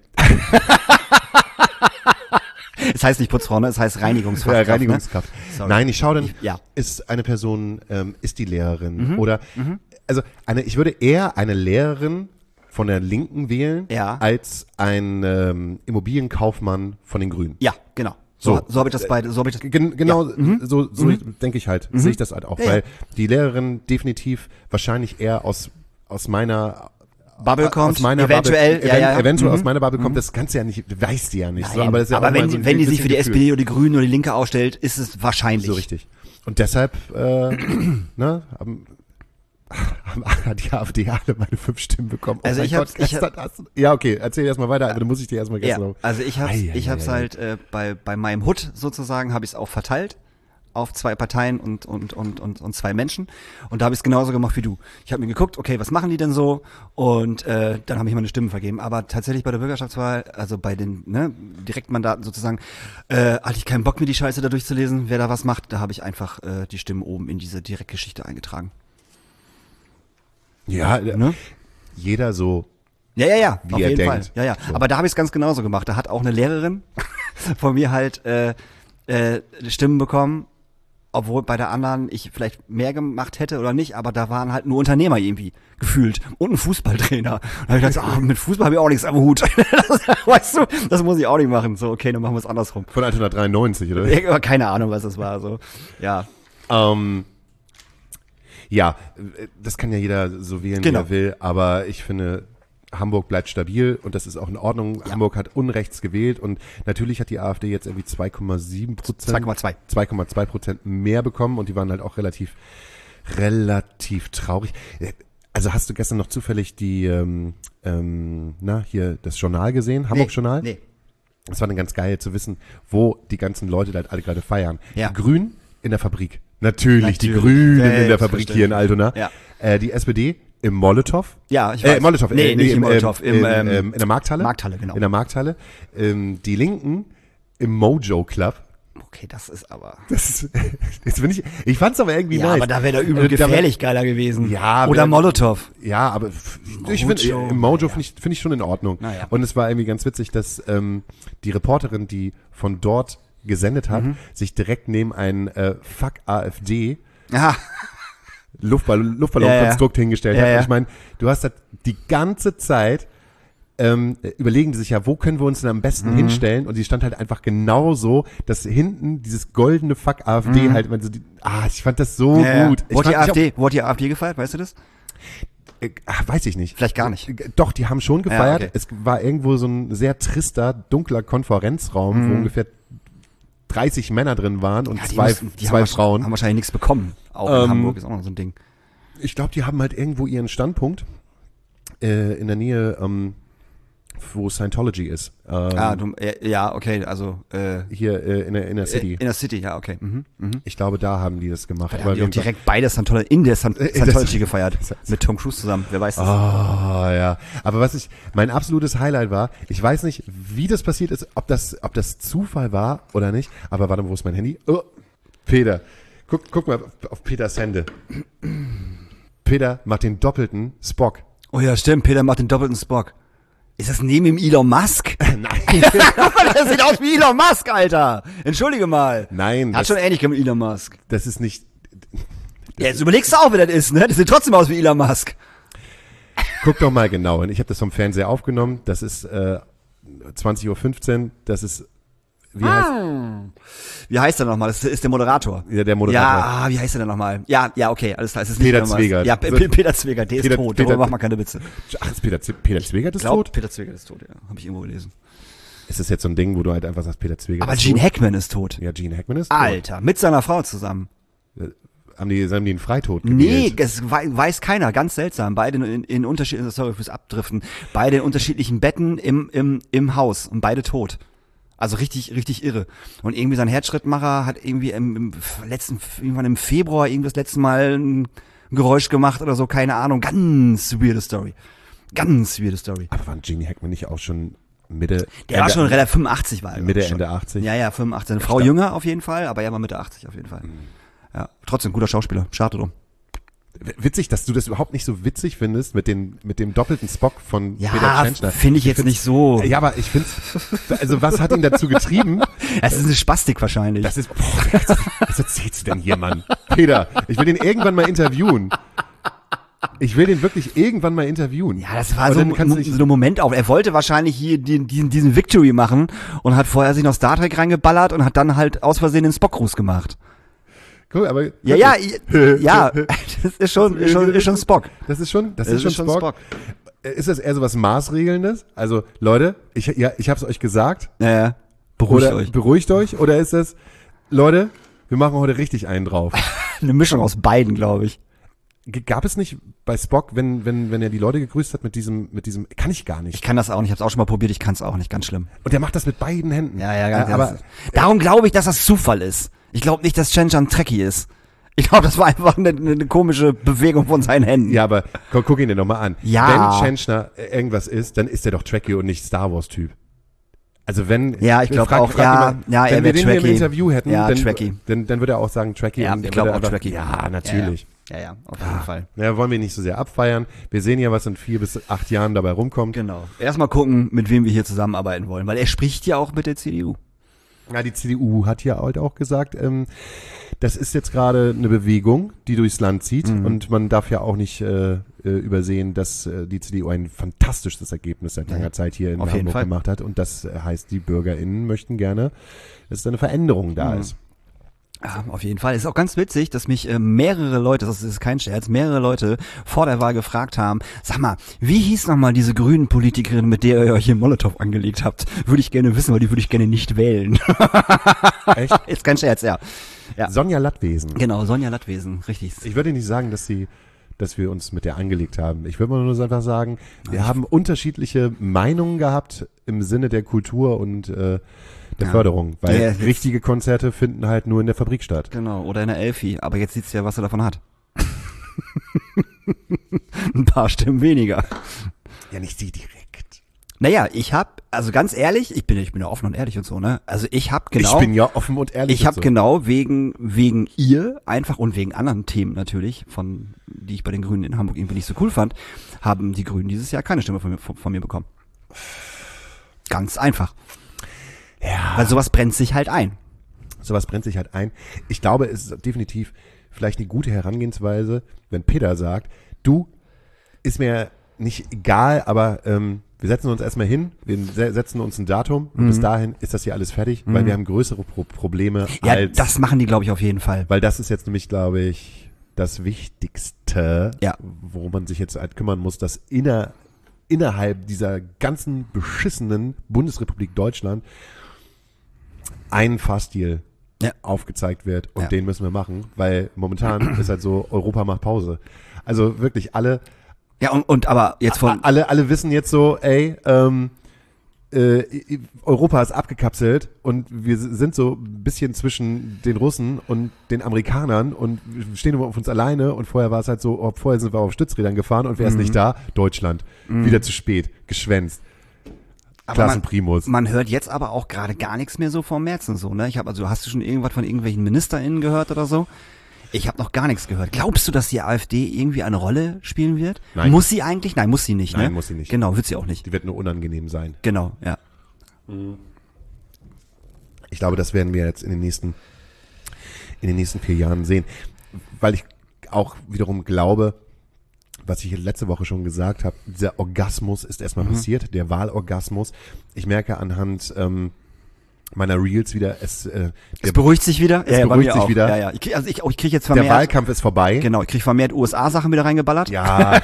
Speaker 3: Es heißt nicht Putzfrau, ne? Es heißt Reinigungsfachkraft.
Speaker 2: Reinigungskraft.
Speaker 3: Ne?
Speaker 2: Nein, ich schaue dann,
Speaker 3: Ja.
Speaker 2: ist eine Person, ist die Lehrerin oder, also ich würde eher eine Lehrerin von der Linken wählen,
Speaker 3: Ja.
Speaker 2: als ein Immobilienkaufmann von den Grünen.
Speaker 3: Ja, genau. So habe ich das beide, so habe ich das.
Speaker 2: Genau, so denke ich halt, sehe ich das halt auch,
Speaker 3: Ja,
Speaker 2: weil die Lehrerin definitiv wahrscheinlich eher aus meiner
Speaker 3: Bubble kommt,
Speaker 2: aus meiner
Speaker 3: eventuell,
Speaker 2: Bubble, eventuell aus meiner Bubble kommt, das kannst du ja nicht, weißt du ja nicht. So,
Speaker 3: Nein,
Speaker 2: aber das ist ja auch mal
Speaker 3: wenn,
Speaker 2: so ein
Speaker 3: wenn die sich
Speaker 2: bisschen
Speaker 3: für die
Speaker 2: Gefühl.
Speaker 3: SPD oder die Grünen oder die Linke ausstellt, ist es wahrscheinlich.
Speaker 2: So richtig. Und deshalb haben die AfD alle meine 5 Stimmen bekommen.
Speaker 3: Also
Speaker 2: mein
Speaker 3: ich hab-
Speaker 2: Gott, ja, okay, erzähl erst mal weiter, aber dann muss ich dir erstmal
Speaker 3: Ja,
Speaker 2: gestern
Speaker 3: also ich hab's halt bei meinem Hut sozusagen habe ich es auch verteilt auf 2 Parteien und 2 Menschen und da habe ich es genauso gemacht wie du. Ich habe mir geguckt, okay, was machen die denn so und dann habe ich meine Stimmen vergeben. Aber tatsächlich bei der Bürgerschaftswahl, also bei den Direktmandaten sozusagen, hatte ich keinen Bock mir die Scheiße da durchzulesen, wer da was macht. Da habe ich einfach die Stimmen oben in diese Direktgeschichte eingetragen.
Speaker 2: Ja,
Speaker 3: Ne?
Speaker 2: jeder so.
Speaker 3: Ja,
Speaker 2: Wie
Speaker 3: auf
Speaker 2: er
Speaker 3: jeden
Speaker 2: denkt.
Speaker 3: Fall. Ja.
Speaker 2: So.
Speaker 3: Aber da habe ich es ganz genauso gemacht. Da hat auch eine Lehrerin von mir halt Stimmen bekommen, obwohl bei der anderen ich vielleicht mehr gemacht hätte oder nicht, aber da waren halt nur Unternehmer irgendwie gefühlt und ein Fußballtrainer. Und da habe ich gedacht, mit Fußball habe ich auch nichts am Hut. Weißt du, das muss ich auch nicht machen. So, okay, dann machen wir es andersrum.
Speaker 2: Von 1993, oder?
Speaker 3: Ja, keine Ahnung, was das war. So, ja.
Speaker 2: Ja, das kann ja jeder so wählen, wie
Speaker 3: Genau.
Speaker 2: er will, aber ich finde, Hamburg bleibt stabil und das ist auch in Ordnung.
Speaker 3: Ja.
Speaker 2: Hamburg hat unrechts gewählt und natürlich hat die AfD jetzt irgendwie 2,7%.
Speaker 3: 2,2.
Speaker 2: 2,2% mehr bekommen und die waren halt auch relativ traurig. Also hast du gestern noch zufällig die, hier das Journal gesehen, Hamburg-Journal?
Speaker 3: Nee.
Speaker 2: Das war dann ganz geil zu wissen, wo die ganzen Leute da halt alle gerade feiern.
Speaker 3: Ja.
Speaker 2: Die Grünen in der Fabrik. Natürlich, die
Speaker 3: Natürlich.
Speaker 2: Grünen in der Fabrik hier in Altona.
Speaker 3: Ja.
Speaker 2: Die SPD im Molotow.
Speaker 3: Ja, ich weiß.
Speaker 2: Molotow.
Speaker 3: Nee, nicht im Molotow.
Speaker 2: In der Markthalle.
Speaker 3: Markthalle, genau.
Speaker 2: In der Markthalle. Die Linken im Mojo Club.
Speaker 3: Okay, das ist aber...
Speaker 2: Das ist, jetzt bin ich fand's aber irgendwie
Speaker 3: Ja,
Speaker 2: nice.
Speaker 3: aber da wäre der übel gefährlich geiler gewesen.
Speaker 2: Ja,
Speaker 3: Oder
Speaker 2: aber-
Speaker 3: Molotow.
Speaker 2: Ja, aber ich finde, im Mojo finde ich schon in Ordnung.
Speaker 3: Naja.
Speaker 2: Und es war irgendwie ganz witzig, dass die Reporterin, die von dort gesendet hat, sich direkt neben ein Fuck AfD
Speaker 3: Aha.
Speaker 2: Luftballonkonstrukt hingestellt hat.
Speaker 3: Ja.
Speaker 2: Und ich meine, du hast halt die ganze Zeit überlegen die sich ja, wo können wir uns denn am besten hinstellen? Und die stand halt einfach genauso, dass hinten dieses goldene Fuck AfD halt, wenn so ich fand das so gut. Ich
Speaker 3: Wurde
Speaker 2: fand-
Speaker 3: die AfD gefeiert, weißt du das?
Speaker 2: weiß ich nicht.
Speaker 3: Vielleicht gar nicht.
Speaker 2: Doch, die haben schon gefeiert.
Speaker 3: okay.
Speaker 2: Es war irgendwo so ein sehr trister, dunkler Konferenzraum, wo ungefähr 30 Männer drin waren und zwei Frauen.
Speaker 3: Haben wahrscheinlich nichts bekommen. Auch in Hamburg ist auch noch so ein Ding.
Speaker 2: Ich glaube, die haben halt irgendwo ihren Standpunkt in der Nähe wo Scientology ist.
Speaker 3: Ja, okay, also
Speaker 2: Hier in der City.
Speaker 3: In der City, ja, okay.
Speaker 2: Ich glaube, da haben die das gemacht.
Speaker 3: Da haben die auch direkt beide in der Scientology gefeiert. Mit Tom Cruise zusammen, wer weiß das.
Speaker 2: Oh, ja. Aber mein absolutes Highlight war, ich weiß nicht, wie das passiert ist, ob das Zufall war oder nicht, aber warte mal, wo ist mein Handy? Oh, Peter. Guck mal auf Peters Hände. Peter macht den doppelten Spock.
Speaker 3: Oh ja, stimmt, Peter macht den doppelten Spock. Ist das neben ihm Elon Musk?
Speaker 2: Nein.
Speaker 3: Das sieht aus wie Elon Musk, Alter. Entschuldige mal.
Speaker 2: Nein.
Speaker 3: Hat schon Ähnlichkeit mit Elon Musk.
Speaker 2: Das ist nicht...
Speaker 3: Ja, jetzt überlegst du auch, wer das ist, ne? Das sieht trotzdem aus wie Elon Musk.
Speaker 2: Guck doch mal genau hin. Ich habe das vom Fernseher aufgenommen. Das ist 20:15 Uhr. Das ist...
Speaker 3: Wie heißt er nochmal? Das ist der Moderator.
Speaker 2: Ja, der Moderator.
Speaker 3: Ja, wie heißt er denn nochmal? Ja, okay, alles klar. Es ist
Speaker 2: Peter
Speaker 3: nicht
Speaker 2: Zwegert.
Speaker 3: Ja, Peter Zwegert, der ist tot. Darüber macht man keine Witze.
Speaker 2: Ach, ist Peter Zwegert ist tot?
Speaker 3: Peter Zwegert ist tot, ja. Habe ich irgendwo gelesen.
Speaker 2: Ist das jetzt so ein Ding, wo du halt einfach sagst, Peter Zwegert
Speaker 3: Aber
Speaker 2: ist
Speaker 3: Gene
Speaker 2: tot?
Speaker 3: Hackman ist tot.
Speaker 2: Ja, Gene Hackman ist tot.
Speaker 3: Alter, mit seiner Frau zusammen.
Speaker 2: Haben die einen Freitod
Speaker 3: Nee,
Speaker 2: gewählt?
Speaker 3: das weiß keiner. Ganz seltsam. Beide in unterschiedlichen, sorry fürs Abdriften, beide in unterschiedlichen Betten im Haus und beide tot. Also richtig, richtig irre. Und irgendwie sein Herzschrittmacher hat irgendwie irgendwann im Februar irgendwie das letzte Mal ein Geräusch gemacht oder so, keine Ahnung. Ganz weirde Story. Ganz weirde Story.
Speaker 2: Aber war Gene Hackman nicht auch schon Mitte...
Speaker 3: Der war schon relativ 85 war er.
Speaker 2: Mitte,
Speaker 3: schon.
Speaker 2: Ende 80?
Speaker 3: Ja, 85. Eine Frau jünger auf jeden Fall, aber er war Mitte 80 auf jeden Fall. Ja, trotzdem guter Schauspieler. Schade drum.
Speaker 2: Witzig, dass du das überhaupt nicht so witzig findest mit dem doppelten Spock von Peter Tschentscher.
Speaker 3: Finde ich jetzt nicht so.
Speaker 2: Ja, aber ich finde, also was hat ihn dazu getrieben?
Speaker 3: Es ist eine Spastik wahrscheinlich.
Speaker 2: Das ist, was erzählst du denn hier, Mann? Peter, ich will den irgendwann mal interviewen. Ich will den wirklich irgendwann mal interviewen.
Speaker 3: Ja, das war so ein Moment auch. Er wollte wahrscheinlich hier diesen Victory machen und hat vorher sich noch Star Trek reingeballert und hat dann halt aus Versehen den Spock-Gruß gemacht.
Speaker 2: Cool, aber
Speaker 3: ja, das ist schon Spock.
Speaker 2: Das ist schon Spock. Ist das eher so was Maßregelndes? Also, Leute, ich hab's euch gesagt.
Speaker 3: Ja.
Speaker 2: Beruhigt euch. Oder ist das, Leute, wir machen heute richtig einen drauf.
Speaker 3: Eine Mischung aus beiden, glaube ich.
Speaker 2: Gab es nicht bei Spock, wenn er die Leute gegrüßt hat mit diesem, kann ich gar nicht.
Speaker 3: Ich kann das auch nicht, ich hab's auch schon mal probiert, ich kann es auch nicht, ganz schlimm.
Speaker 2: Und der macht das mit beiden Händen.
Speaker 3: Ja, ganz
Speaker 2: aber
Speaker 3: darum glaube ich, dass das Zufall ist. Ich glaube nicht, dass Tschentscher ein Trekkie ist. Ich glaube, das war einfach eine komische Bewegung von seinen Händen.
Speaker 2: Ja, aber guck ihn dir nochmal an.
Speaker 3: Ja.
Speaker 2: Wenn Tschentscher irgendwas ist, dann ist er doch Trekkie und nicht Star Wars Typ. Also wenn,
Speaker 3: ja, ich glaube auch,
Speaker 2: wenn wir den hier im Interview hätten,
Speaker 3: ja,
Speaker 2: dann würde er auch sagen Trekkie.
Speaker 3: Ja, ich glaube auch Trekkie.
Speaker 2: Ja, natürlich.
Speaker 3: Ja, auf jeden Fall.
Speaker 2: Ja, wollen wir nicht so sehr abfeiern. Wir sehen ja, was in 4 bis 8 Jahren dabei rumkommt.
Speaker 3: Genau. Erstmal gucken, mit wem wir hier zusammenarbeiten wollen, weil er spricht ja auch mit der CDU.
Speaker 2: Ja, die CDU hat ja halt auch gesagt, das ist jetzt gerade eine Bewegung, die durchs Land zieht und man darf ja auch nicht übersehen, dass die CDU ein fantastisches Ergebnis seit langer Zeit hier in Hamburg gemacht hat und das heißt, die BürgerInnen möchten gerne, dass eine Veränderung da ist.
Speaker 3: Ja, auf jeden Fall. Es ist auch ganz witzig, dass mich mehrere Leute, das ist kein Scherz, mehrere Leute vor der Wahl gefragt haben, sag mal, wie hieß nochmal diese grünen Politikerin, mit der ihr euch hier Molotow angelegt habt? Würde ich gerne wissen, weil die würde ich gerne nicht wählen.
Speaker 2: Echt?
Speaker 3: Ist kein Scherz, ja.
Speaker 2: Sonja Lattwesen.
Speaker 3: Genau, Sonja Lattwesen, richtig.
Speaker 2: Ich würde nicht sagen, dass wir uns mit der angelegt haben. Ich würde mal nur einfach sagen, wir haben unterschiedliche Meinungen gehabt im Sinne der Kultur und der Förderung, weil richtige Konzerte finden halt nur in der Fabrik statt.
Speaker 3: Genau, oder in der Elfi, aber jetzt siehst du ja, was er davon hat. Ein paar Stimmen weniger.
Speaker 2: Ja, nicht sie direkt.
Speaker 3: Naja, also ganz ehrlich, ich bin ja offen und ehrlich und so, ne? Also ich bin
Speaker 2: ja offen und ehrlich.
Speaker 3: Ich habe genau wegen ihr einfach und wegen anderen Themen natürlich, die ich bei den Grünen in Hamburg irgendwie nicht so cool fand, haben die Grünen dieses Jahr keine Stimme von mir bekommen. Ganz einfach.
Speaker 2: Ja.
Speaker 3: Weil sowas brennt sich halt ein.
Speaker 2: Ich glaube, es ist definitiv vielleicht eine gute Herangehensweise, wenn Peter sagt, du, ist mir nicht egal, aber wir setzen uns erstmal hin, wir setzen uns ein Datum und bis dahin ist das hier alles fertig, weil wir haben größere Probleme
Speaker 3: als... Ja, das machen die, glaube ich, auf jeden Fall.
Speaker 2: Weil das ist jetzt nämlich, glaube ich, das Wichtigste, worum man sich jetzt halt kümmern muss, dass innerhalb dieser ganzen beschissenen Bundesrepublik Deutschland ein Fahrstil aufgezeigt wird und den müssen wir machen, weil momentan ist halt so, Europa macht Pause. Also wirklich alle...
Speaker 3: Ja, und aber jetzt
Speaker 2: alle wissen jetzt so, ey, Europa ist abgekapselt und wir sind so ein bisschen zwischen den Russen und den Amerikanern und wir stehen immer auf uns alleine und vorher war es halt so, vorher sind wir auf Stützrädern gefahren und wer ist nicht da? Deutschland. Wieder zu spät, geschwänzt. Klassenprimus.
Speaker 3: Man hört jetzt aber auch gerade gar nichts mehr so vom März und so, ne? Hast du schon irgendwas von irgendwelchen MinisterInnen gehört oder so? Ich habe noch gar nichts gehört. Glaubst du, dass die AfD irgendwie eine Rolle spielen wird?
Speaker 2: Nein.
Speaker 3: Muss sie eigentlich? Nein, muss sie nicht.
Speaker 2: Nein,
Speaker 3: ne?
Speaker 2: muss sie nicht.
Speaker 3: Genau, wird sie auch nicht.
Speaker 2: Die wird nur unangenehm sein.
Speaker 3: Genau, ja.
Speaker 2: Ich glaube, das werden wir jetzt in den nächsten 4 Jahren sehen. Weil ich auch wiederum glaube, was ich letzte Woche schon gesagt habe, dieser Orgasmus ist erstmal passiert, der Wahlorgasmus. Ich merke anhand meiner Reels wieder, es
Speaker 3: beruhigt sich wieder.
Speaker 2: Es beruhigt sich wieder.
Speaker 3: Ja, ja. Ich kriege jetzt vermehrt.
Speaker 2: Der Wahlkampf ist vorbei.
Speaker 3: Genau, ich kriege vermehrt USA-Sachen wieder reingeballert.
Speaker 2: Ja.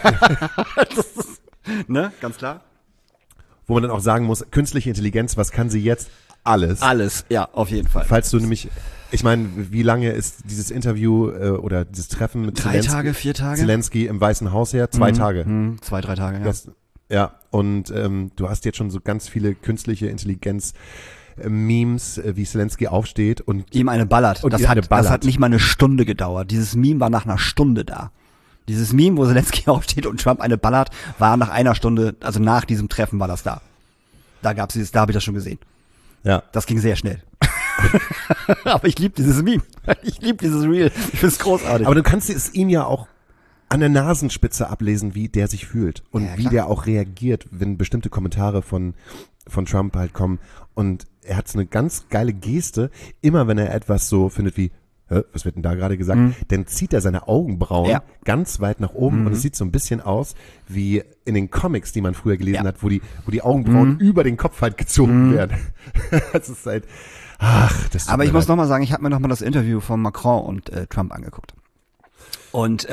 Speaker 3: Ne, ganz klar.
Speaker 2: Wo man dann auch sagen muss, künstliche Intelligenz, was kann sie jetzt? Alles.
Speaker 3: Alles, ja, auf jeden Fall.
Speaker 2: Falls du nämlich, ich meine, wie lange ist dieses Interview oder dieses Treffen mit
Speaker 3: 3 Tage, 4 Tage?
Speaker 2: Zelensky im Weißen Haus her? 2 Tage.
Speaker 3: 2, 3 Tage, ja.
Speaker 2: Ja, und du hast jetzt schon so ganz viele künstliche Intelligenz Memes, wie Zelensky aufsteht und
Speaker 3: ihm eine ballert.
Speaker 2: Und
Speaker 3: das hat nicht mal eine Stunde gedauert. Dieses Meme war nach einer Stunde da. Dieses Meme, wo Zelensky aufsteht und Trump eine ballert, war nach einer Stunde, also nach diesem Treffen war das da. Da habe ich das schon gesehen.
Speaker 2: Ja.
Speaker 3: Das ging sehr schnell. Aber ich liebe dieses Meme. Ich liebe dieses Reel. Ich finde es großartig.
Speaker 2: Aber du kannst es ihm ja auch an der Nasenspitze ablesen, wie der sich fühlt und
Speaker 3: Ja,
Speaker 2: wie der auch reagiert, wenn bestimmte Kommentare von Trump halt kommen. Und er hat so eine ganz geile Geste, immer wenn er etwas so findet wie, was wird denn da gerade gesagt, dann zieht er seine Augenbrauen ganz weit nach oben und es sieht so ein bisschen aus wie in den Comics, die man früher gelesen hat, wo die Augenbrauen über den Kopf halt gezogen werden. Das ist halt, das tut
Speaker 3: Aber
Speaker 2: mir
Speaker 3: ich muss
Speaker 2: leid.
Speaker 3: nochmal sagen, ich habe mir nochmal das Interview von Macron und Trump angeguckt. Und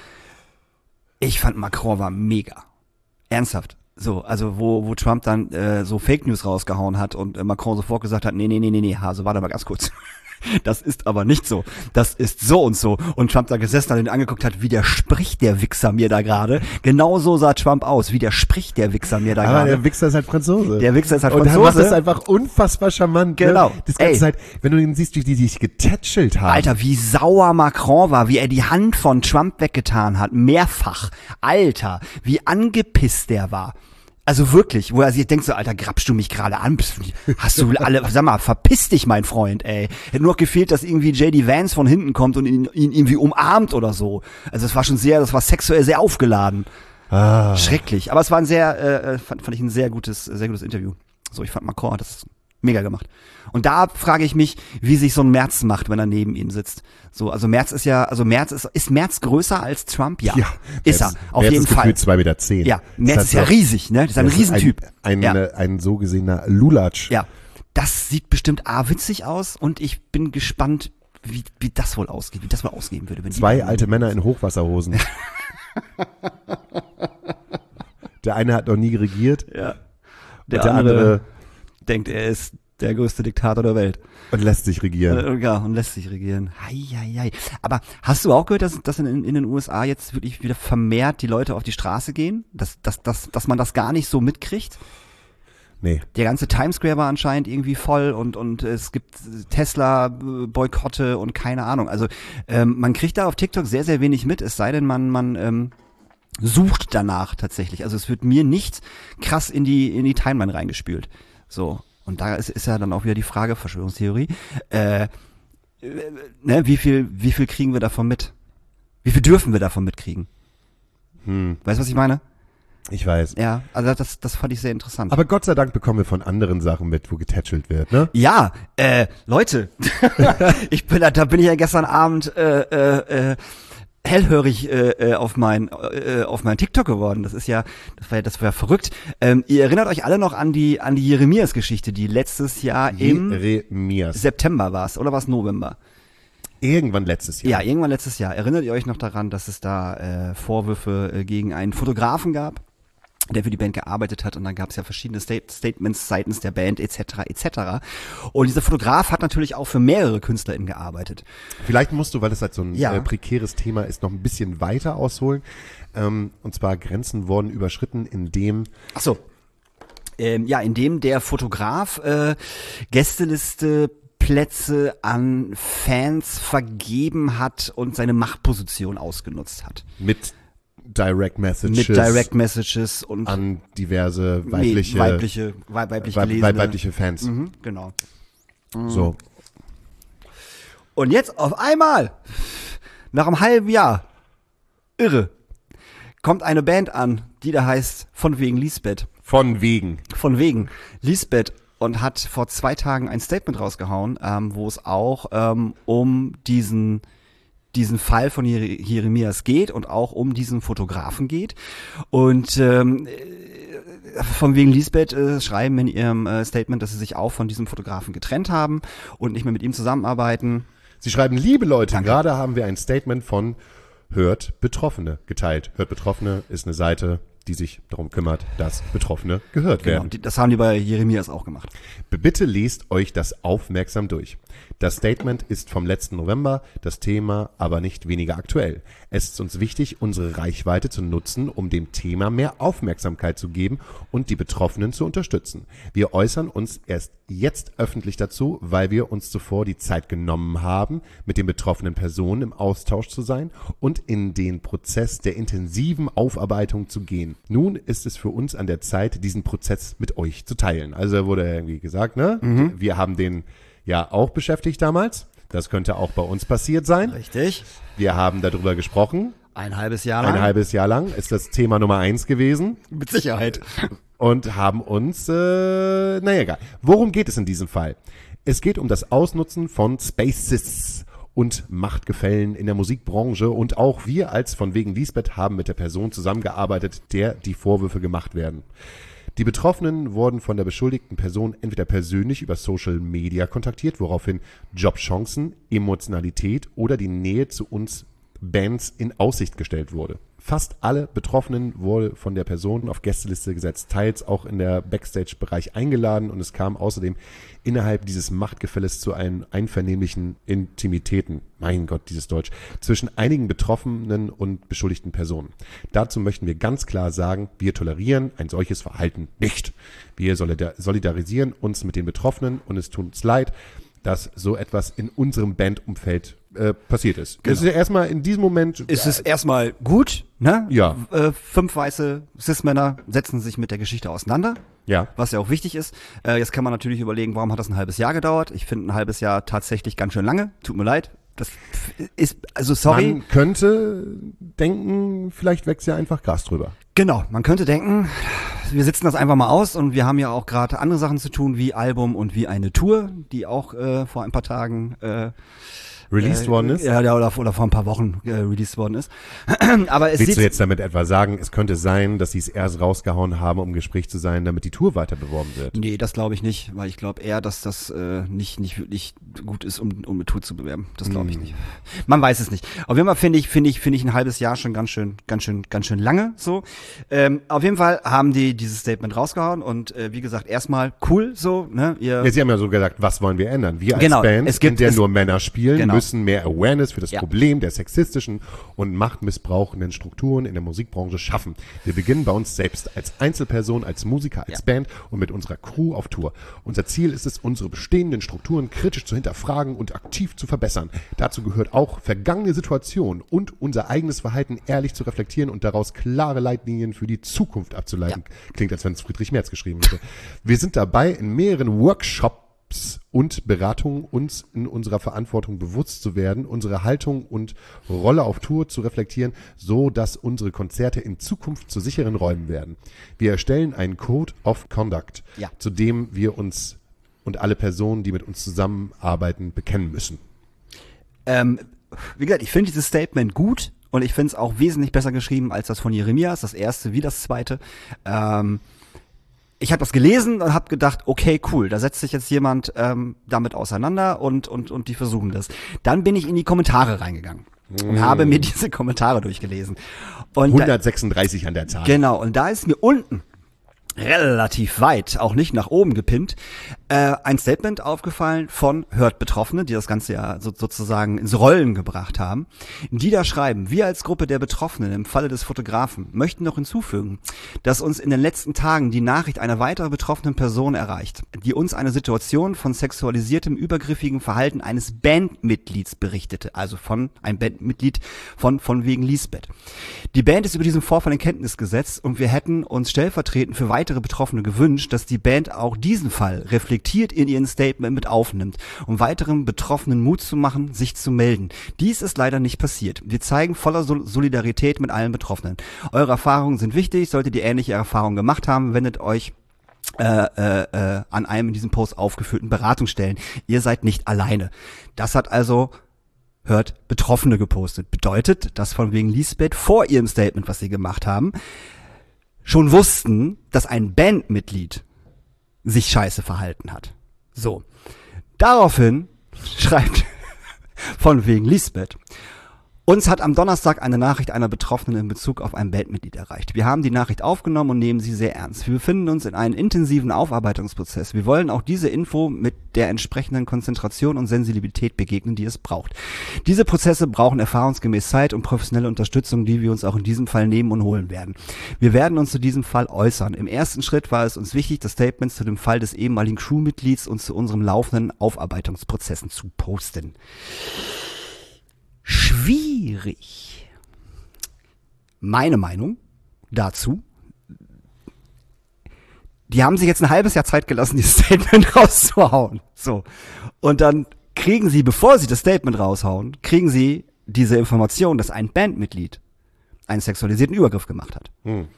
Speaker 3: ich fand Macron war mega. Ernsthaft. So, also wo Trump dann so Fake News rausgehauen hat und Macron sofort gesagt hat, nee, Hase, warte mal ganz kurz. Das ist aber nicht so. Das ist so und so. Und Trump da gesessen hat und ihn angeguckt hat, widerspricht der Wichser mir da gerade. Genau so sah Trump aus. Widerspricht der Wichser mir da
Speaker 2: Aber
Speaker 3: gerade.
Speaker 2: der Wichser ist halt Franzose.
Speaker 3: Der Wichser ist halt
Speaker 2: Und er
Speaker 3: Franzose.
Speaker 2: macht das einfach unfassbar charmant.
Speaker 3: Genau.
Speaker 2: Ne? Das ganze Zeit, wenn du ihn siehst, wie die sich getätschelt haben.
Speaker 3: Alter, wie sauer Macron war, wie er die Hand von Trump weggetan hat. Mehrfach. Alter, wie angepisst der war. Also wirklich, wo er sich denkt so, Alter, grapschst du mich gerade an? Hast du alle, sag mal, verpiss dich, mein Freund, ey. Hätte nur noch gefehlt, dass irgendwie J.D. Vance von hinten kommt und ihn irgendwie umarmt oder so. Also das war sexuell sehr aufgeladen. Schrecklich. Aber es war ein fand ich ein sehr gutes Interview. So, ich fand Macron hat das mega gemacht. Und da frage ich mich, wie sich so ein Merz macht, wenn er neben ihm sitzt. So, also Merz ist Merz größer als Trump? Ja. Ist er. Auf jeden Fall.
Speaker 2: 2,10 Meter.
Speaker 3: Ja, Merz ist ja riesig, ne? Das ist ein Riesentyp.
Speaker 2: Ein so gesehener Lulatsch.
Speaker 3: Ja. Das sieht bestimmt witzig aus und ich bin gespannt, wie das wohl ausgeht, wie das wohl ausgehen würde. Wenn
Speaker 2: 2 alte Männer in Hochwasserhosen. Der eine hat noch nie regiert.
Speaker 3: Ja.
Speaker 2: Der andere
Speaker 3: denkt, er ist der größte Diktator der Welt.
Speaker 2: und lässt sich regieren.
Speaker 3: Ja, und lässt sich regieren. Hei. Aber hast du auch gehört, dass in den USA jetzt wirklich wieder vermehrt die Leute auf die Straße gehen? Dass man das gar nicht so mitkriegt?
Speaker 2: Nee.
Speaker 3: Der ganze Times Square war anscheinend irgendwie voll und es gibt Tesla-Boykotte und keine Ahnung. Also man kriegt da auf TikTok sehr, sehr wenig mit, es sei denn, man sucht danach tatsächlich. Also es wird mir nicht krass in die Timeline reingespült. So. Und da ist ja dann auch wieder die Frage, Verschwörungstheorie, wie viel kriegen wir davon mit? Wie viel dürfen wir davon mitkriegen? Weißt du, was ich meine?
Speaker 2: Ich weiß.
Speaker 3: Ja, also das fand ich sehr interessant.
Speaker 2: Aber Gott sei Dank bekommen wir von anderen Sachen mit, wo getätschelt wird, ne?
Speaker 3: Ja, Leute, da bin ich ja gestern Abend hellhörig auf mein TikTok geworden. Das war verrückt. Ihr erinnert euch alle noch an die Jeremias-Geschichte, die letztes Jahr im
Speaker 2: Jeremias.
Speaker 3: September war es, oder war es November?
Speaker 2: Irgendwann letztes Jahr.
Speaker 3: Ja, irgendwann letztes Jahr. Erinnert ihr euch noch daran, dass es da Vorwürfe gegen einen Fotografen gab, der für die Band gearbeitet hat, und dann gab es ja verschiedene Statements seitens der Band etc. Und dieser Fotograf hat natürlich auch für mehrere KünstlerInnen gearbeitet.
Speaker 2: Vielleicht musst du, weil es halt so ein prekäres Thema ist, noch ein bisschen weiter ausholen. Und zwar Grenzen wurden überschritten, indem
Speaker 3: in dem der Fotograf Gästeliste Plätze an Fans vergeben hat und seine Machtposition ausgenutzt hat.
Speaker 2: Mit Direct Messages
Speaker 3: und
Speaker 2: an diverse weibliche Fans.
Speaker 3: Genau.
Speaker 2: So.
Speaker 3: Und jetzt auf einmal, nach einem halben Jahr, irre, kommt eine Band an, die da heißt Von wegen Lisbeth.
Speaker 2: Von wegen
Speaker 3: Lisbeth. Und hat vor 2 Tagen ein Statement rausgehauen, wo es auch um diesen Fall von Jeremias geht und auch um diesen Fotografen geht. Und von wegen Lisbeth schreiben in ihrem Statement, dass sie sich auch von diesem Fotografen getrennt haben und nicht mehr mit ihm zusammenarbeiten.
Speaker 2: Sie schreiben, liebe Leute, gerade haben wir ein Statement von Hört Betroffene geteilt. Hört Betroffene ist eine Seite, die sich darum kümmert, dass Betroffene gehört werden.
Speaker 3: Das haben die bei Jeremias auch gemacht.
Speaker 2: Bitte lest euch das aufmerksam durch. Das Statement ist vom letzten November, das Thema aber nicht weniger aktuell. Es ist uns wichtig, unsere Reichweite zu nutzen, um dem Thema mehr Aufmerksamkeit zu geben und die Betroffenen zu unterstützen. Wir äußern uns erst jetzt öffentlich dazu, weil wir uns zuvor die Zeit genommen haben, mit den betroffenen Personen im Austausch zu sein und in den Prozess der intensiven Aufarbeitung zu gehen. Nun ist es für uns an der Zeit, diesen Prozess mit euch zu teilen. Also wurde irgendwie gesagt, ne? Wir haben den ja auch beschäftigt damals. Das könnte auch bei uns passiert sein.
Speaker 3: Richtig.
Speaker 2: Wir haben darüber gesprochen.
Speaker 3: Ein halbes Jahr lang.
Speaker 2: Ein halbes Jahr lang ist das Thema Nummer 1 gewesen.
Speaker 3: Mit Sicherheit.
Speaker 2: Und haben uns, egal. Worum geht es in diesem Fall? Es geht um das Ausnutzen von Spaces und Machtgefällen in der Musikbranche, und auch wir als von wegen Lisbeth haben mit der Person zusammengearbeitet, der die Vorwürfe gemacht werden. Die Betroffenen wurden von der beschuldigten Person entweder persönlich über Social Media kontaktiert, woraufhin Jobchancen, Emotionalität oder die Nähe zu uns Bands in Aussicht gestellt wurde. Fast alle Betroffenen wurde von der Person auf Gästeliste gesetzt, teils auch in der Backstage-Bereich eingeladen, und es kam außerdem innerhalb dieses Machtgefälles zu einem einvernehmlichen Intimitäten, mein Gott, dieses Deutsch, zwischen einigen Betroffenen und beschuldigten Personen. Dazu möchten wir ganz klar sagen, wir tolerieren ein solches Verhalten nicht. Wir solidarisieren uns mit den Betroffenen, und es tut uns leid, dass so etwas in unserem Bandumfeld passiert ist.
Speaker 3: Genau.
Speaker 2: Es ist ja erstmal in diesem Moment...
Speaker 3: Ist es erstmal gut, ne?
Speaker 2: Ja.
Speaker 3: 5 weiße Cis-Männer setzen sich mit der Geschichte auseinander.
Speaker 2: Ja.
Speaker 3: Was ja auch wichtig ist. Jetzt kann man natürlich überlegen, warum hat das ein halbes Jahr gedauert? Ich finde ein halbes Jahr tatsächlich ganz schön lange. Tut mir leid. Das ist, also sorry.
Speaker 2: Man könnte denken, vielleicht wächst ja einfach Gras drüber.
Speaker 3: Genau, man könnte denken, wir sitzen das einfach mal aus, und wir haben ja auch gerade andere Sachen zu tun, wie Album und wie eine Tour, die auch vor ein paar Tagen
Speaker 2: released worden ist?
Speaker 3: Ja, oder vor ein paar Wochen released worden ist. Aber es
Speaker 2: Willst du jetzt damit etwa sagen, es könnte sein, dass sie es erst rausgehauen haben, um im Gespräch zu sein, damit die Tour weiter beworben wird?
Speaker 3: Nee, das glaube ich nicht, weil ich glaube eher, dass das nicht wirklich gut ist, um eine Tour zu bewerben. Das glaube ich nicht. Man weiß es nicht. Auf jeden Fall finde ich ein halbes Jahr schon ganz schön lange so. Auf jeden Fall haben die dieses Statement rausgehauen, und wie gesagt, erstmal cool so, ne?
Speaker 2: Ja, sie haben ja so gesagt, was wollen wir ändern? Wir als
Speaker 3: Genau,
Speaker 2: Band, in der nur Männer spielen,
Speaker 3: genau.
Speaker 2: müssen mehr Awareness für das Problem der sexistischen und machtmissbrauchenden Strukturen in der Musikbranche schaffen. Wir beginnen bei uns selbst als Einzelperson, als Musiker, als Band und mit unserer Crew auf Tour. Unser Ziel ist es, unsere bestehenden Strukturen kritisch zu hinterfragen und aktiv zu verbessern. Dazu gehört auch, vergangene Situationen und unser eigenes Verhalten ehrlich zu reflektieren und daraus klare Leitlinien für die Zukunft abzuleiten. Ja. Klingt, als wenn es Friedrich Merz geschrieben hätte. Wir sind dabei, in mehreren Workshops und Beratungen uns in unserer Verantwortung bewusst zu werden, unsere Haltung und Rolle auf Tour zu reflektieren, so dass unsere Konzerte in Zukunft zu sicheren Räumen werden. Wir erstellen einen Code of Conduct, zu dem wir uns und alle Personen, die mit uns zusammenarbeiten, bekennen müssen.
Speaker 3: Wie gesagt, ich finde dieses Statement gut, und ich finde es auch wesentlich besser geschrieben als das von Jeremias, das erste wie das zweite. Ich habe das gelesen und habe gedacht, okay, cool, da setzt sich jetzt jemand damit auseinander und die versuchen das. Dann bin ich in die Kommentare reingegangen und habe mir diese Kommentare durchgelesen. Und
Speaker 2: 136 an der Zahl.
Speaker 3: Genau, und da ist mir unten relativ weit, auch nicht nach oben gepinnt, ein Statement aufgefallen von Hurt-Betroffene, die das Ganze ja sozusagen ins Rollen gebracht haben, die da schreiben: Wir als Gruppe der Betroffenen im Falle des Fotografen möchten noch hinzufügen, dass uns in den letzten Tagen die Nachricht einer weiteren betroffenen Person erreicht, die uns eine Situation von sexualisiertem, übergriffigen Verhalten eines Bandmitglieds berichtete, also von einem Bandmitglied von wegen Lisbeth. Die Band ist über diesen Vorfall in Kenntnis gesetzt und wir hätten uns stellvertretend für weitere Betroffene gewünscht, dass die Band auch diesen Fall reflektiert in ihren Statement mit aufnimmt, um weiteren Betroffenen Mut zu machen, sich zu melden. Dies ist leider nicht passiert. Wir zeigen voller Solidarität mit allen Betroffenen. Eure Erfahrungen sind wichtig. Solltet ihr ähnliche Erfahrungen gemacht haben, wendet euch an einem in diesem Post aufgeführten Beratungsstellen. Ihr seid nicht alleine. Das hat also Hurt Betroffene gepostet. Bedeutet, dass von wegen Lisbeth vor ihrem Statement, was sie gemacht haben, schon wussten, dass ein Bandmitglied sich scheiße verhalten hat. So. Daraufhin schreibt von wegen Lisbeth: Uns hat am Donnerstag eine Nachricht einer Betroffenen in Bezug auf ein Bandmitglied erreicht. Wir haben die Nachricht aufgenommen und nehmen sie sehr ernst. Wir befinden uns in einem intensiven Aufarbeitungsprozess. Wir wollen auch diese Info mit der entsprechenden Konzentration und Sensibilität begegnen, die es braucht. Diese Prozesse brauchen erfahrungsgemäß Zeit und professionelle Unterstützung, die wir uns auch in diesem Fall nehmen und holen werden. Wir werden uns zu diesem Fall äußern. Im ersten Schritt war es uns wichtig, das Statement zu dem Fall des ehemaligen Crewmitglieds und zu unserem laufenden Aufarbeitungsprozessen zu posten. Schwierig. Meine Meinung dazu: Die haben sich jetzt ein halbes Jahr Zeit gelassen, dieses Statement rauszuhauen. So. Und dann kriegen sie, bevor sie das Statement raushauen, kriegen sie diese Information, dass ein Bandmitglied einen sexualisierten Übergriff gemacht hat.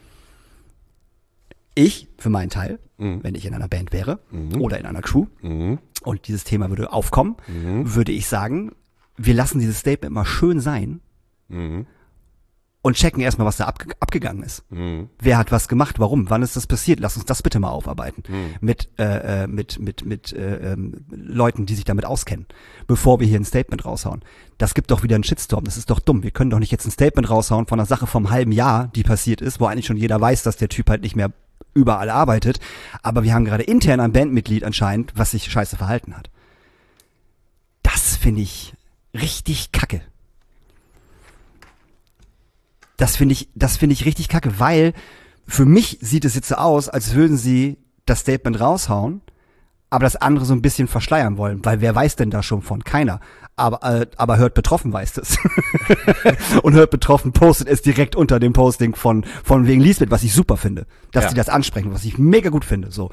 Speaker 3: Ich, für meinen Teil, wenn ich in einer Band wäre oder in einer Crew und dieses Thema würde aufkommen, würde ich sagen, wir lassen dieses Statement mal schön sein und checken erstmal, was da abgegangen ist. Wer hat was gemacht, warum, wann ist das passiert? Lass uns das bitte mal aufarbeiten. Mit Leuten, die sich damit auskennen, bevor wir hier ein Statement raushauen. Das gibt doch wieder einen Shitstorm, das ist doch dumm. Wir können doch nicht jetzt ein Statement raushauen von einer Sache vom halben Jahr, die passiert ist, wo eigentlich schon jeder weiß, dass der Typ halt nicht mehr überall arbeitet. Aber wir haben gerade intern ein Bandmitglied anscheinend, was sich scheiße verhalten hat. Das finde ich richtig kacke. Das finde ich richtig kacke, weil für mich sieht es jetzt so aus, als würden sie das Statement raushauen, aber das andere so ein bisschen verschleiern wollen, weil wer weiß denn da schon von? Keiner. Aber Hurt Betroffen weiß das. Und Hurt Betroffen postet es direkt unter dem Posting von wegen Lisbeth, was ich super finde, dass die das ansprechen, was ich mega gut finde, so.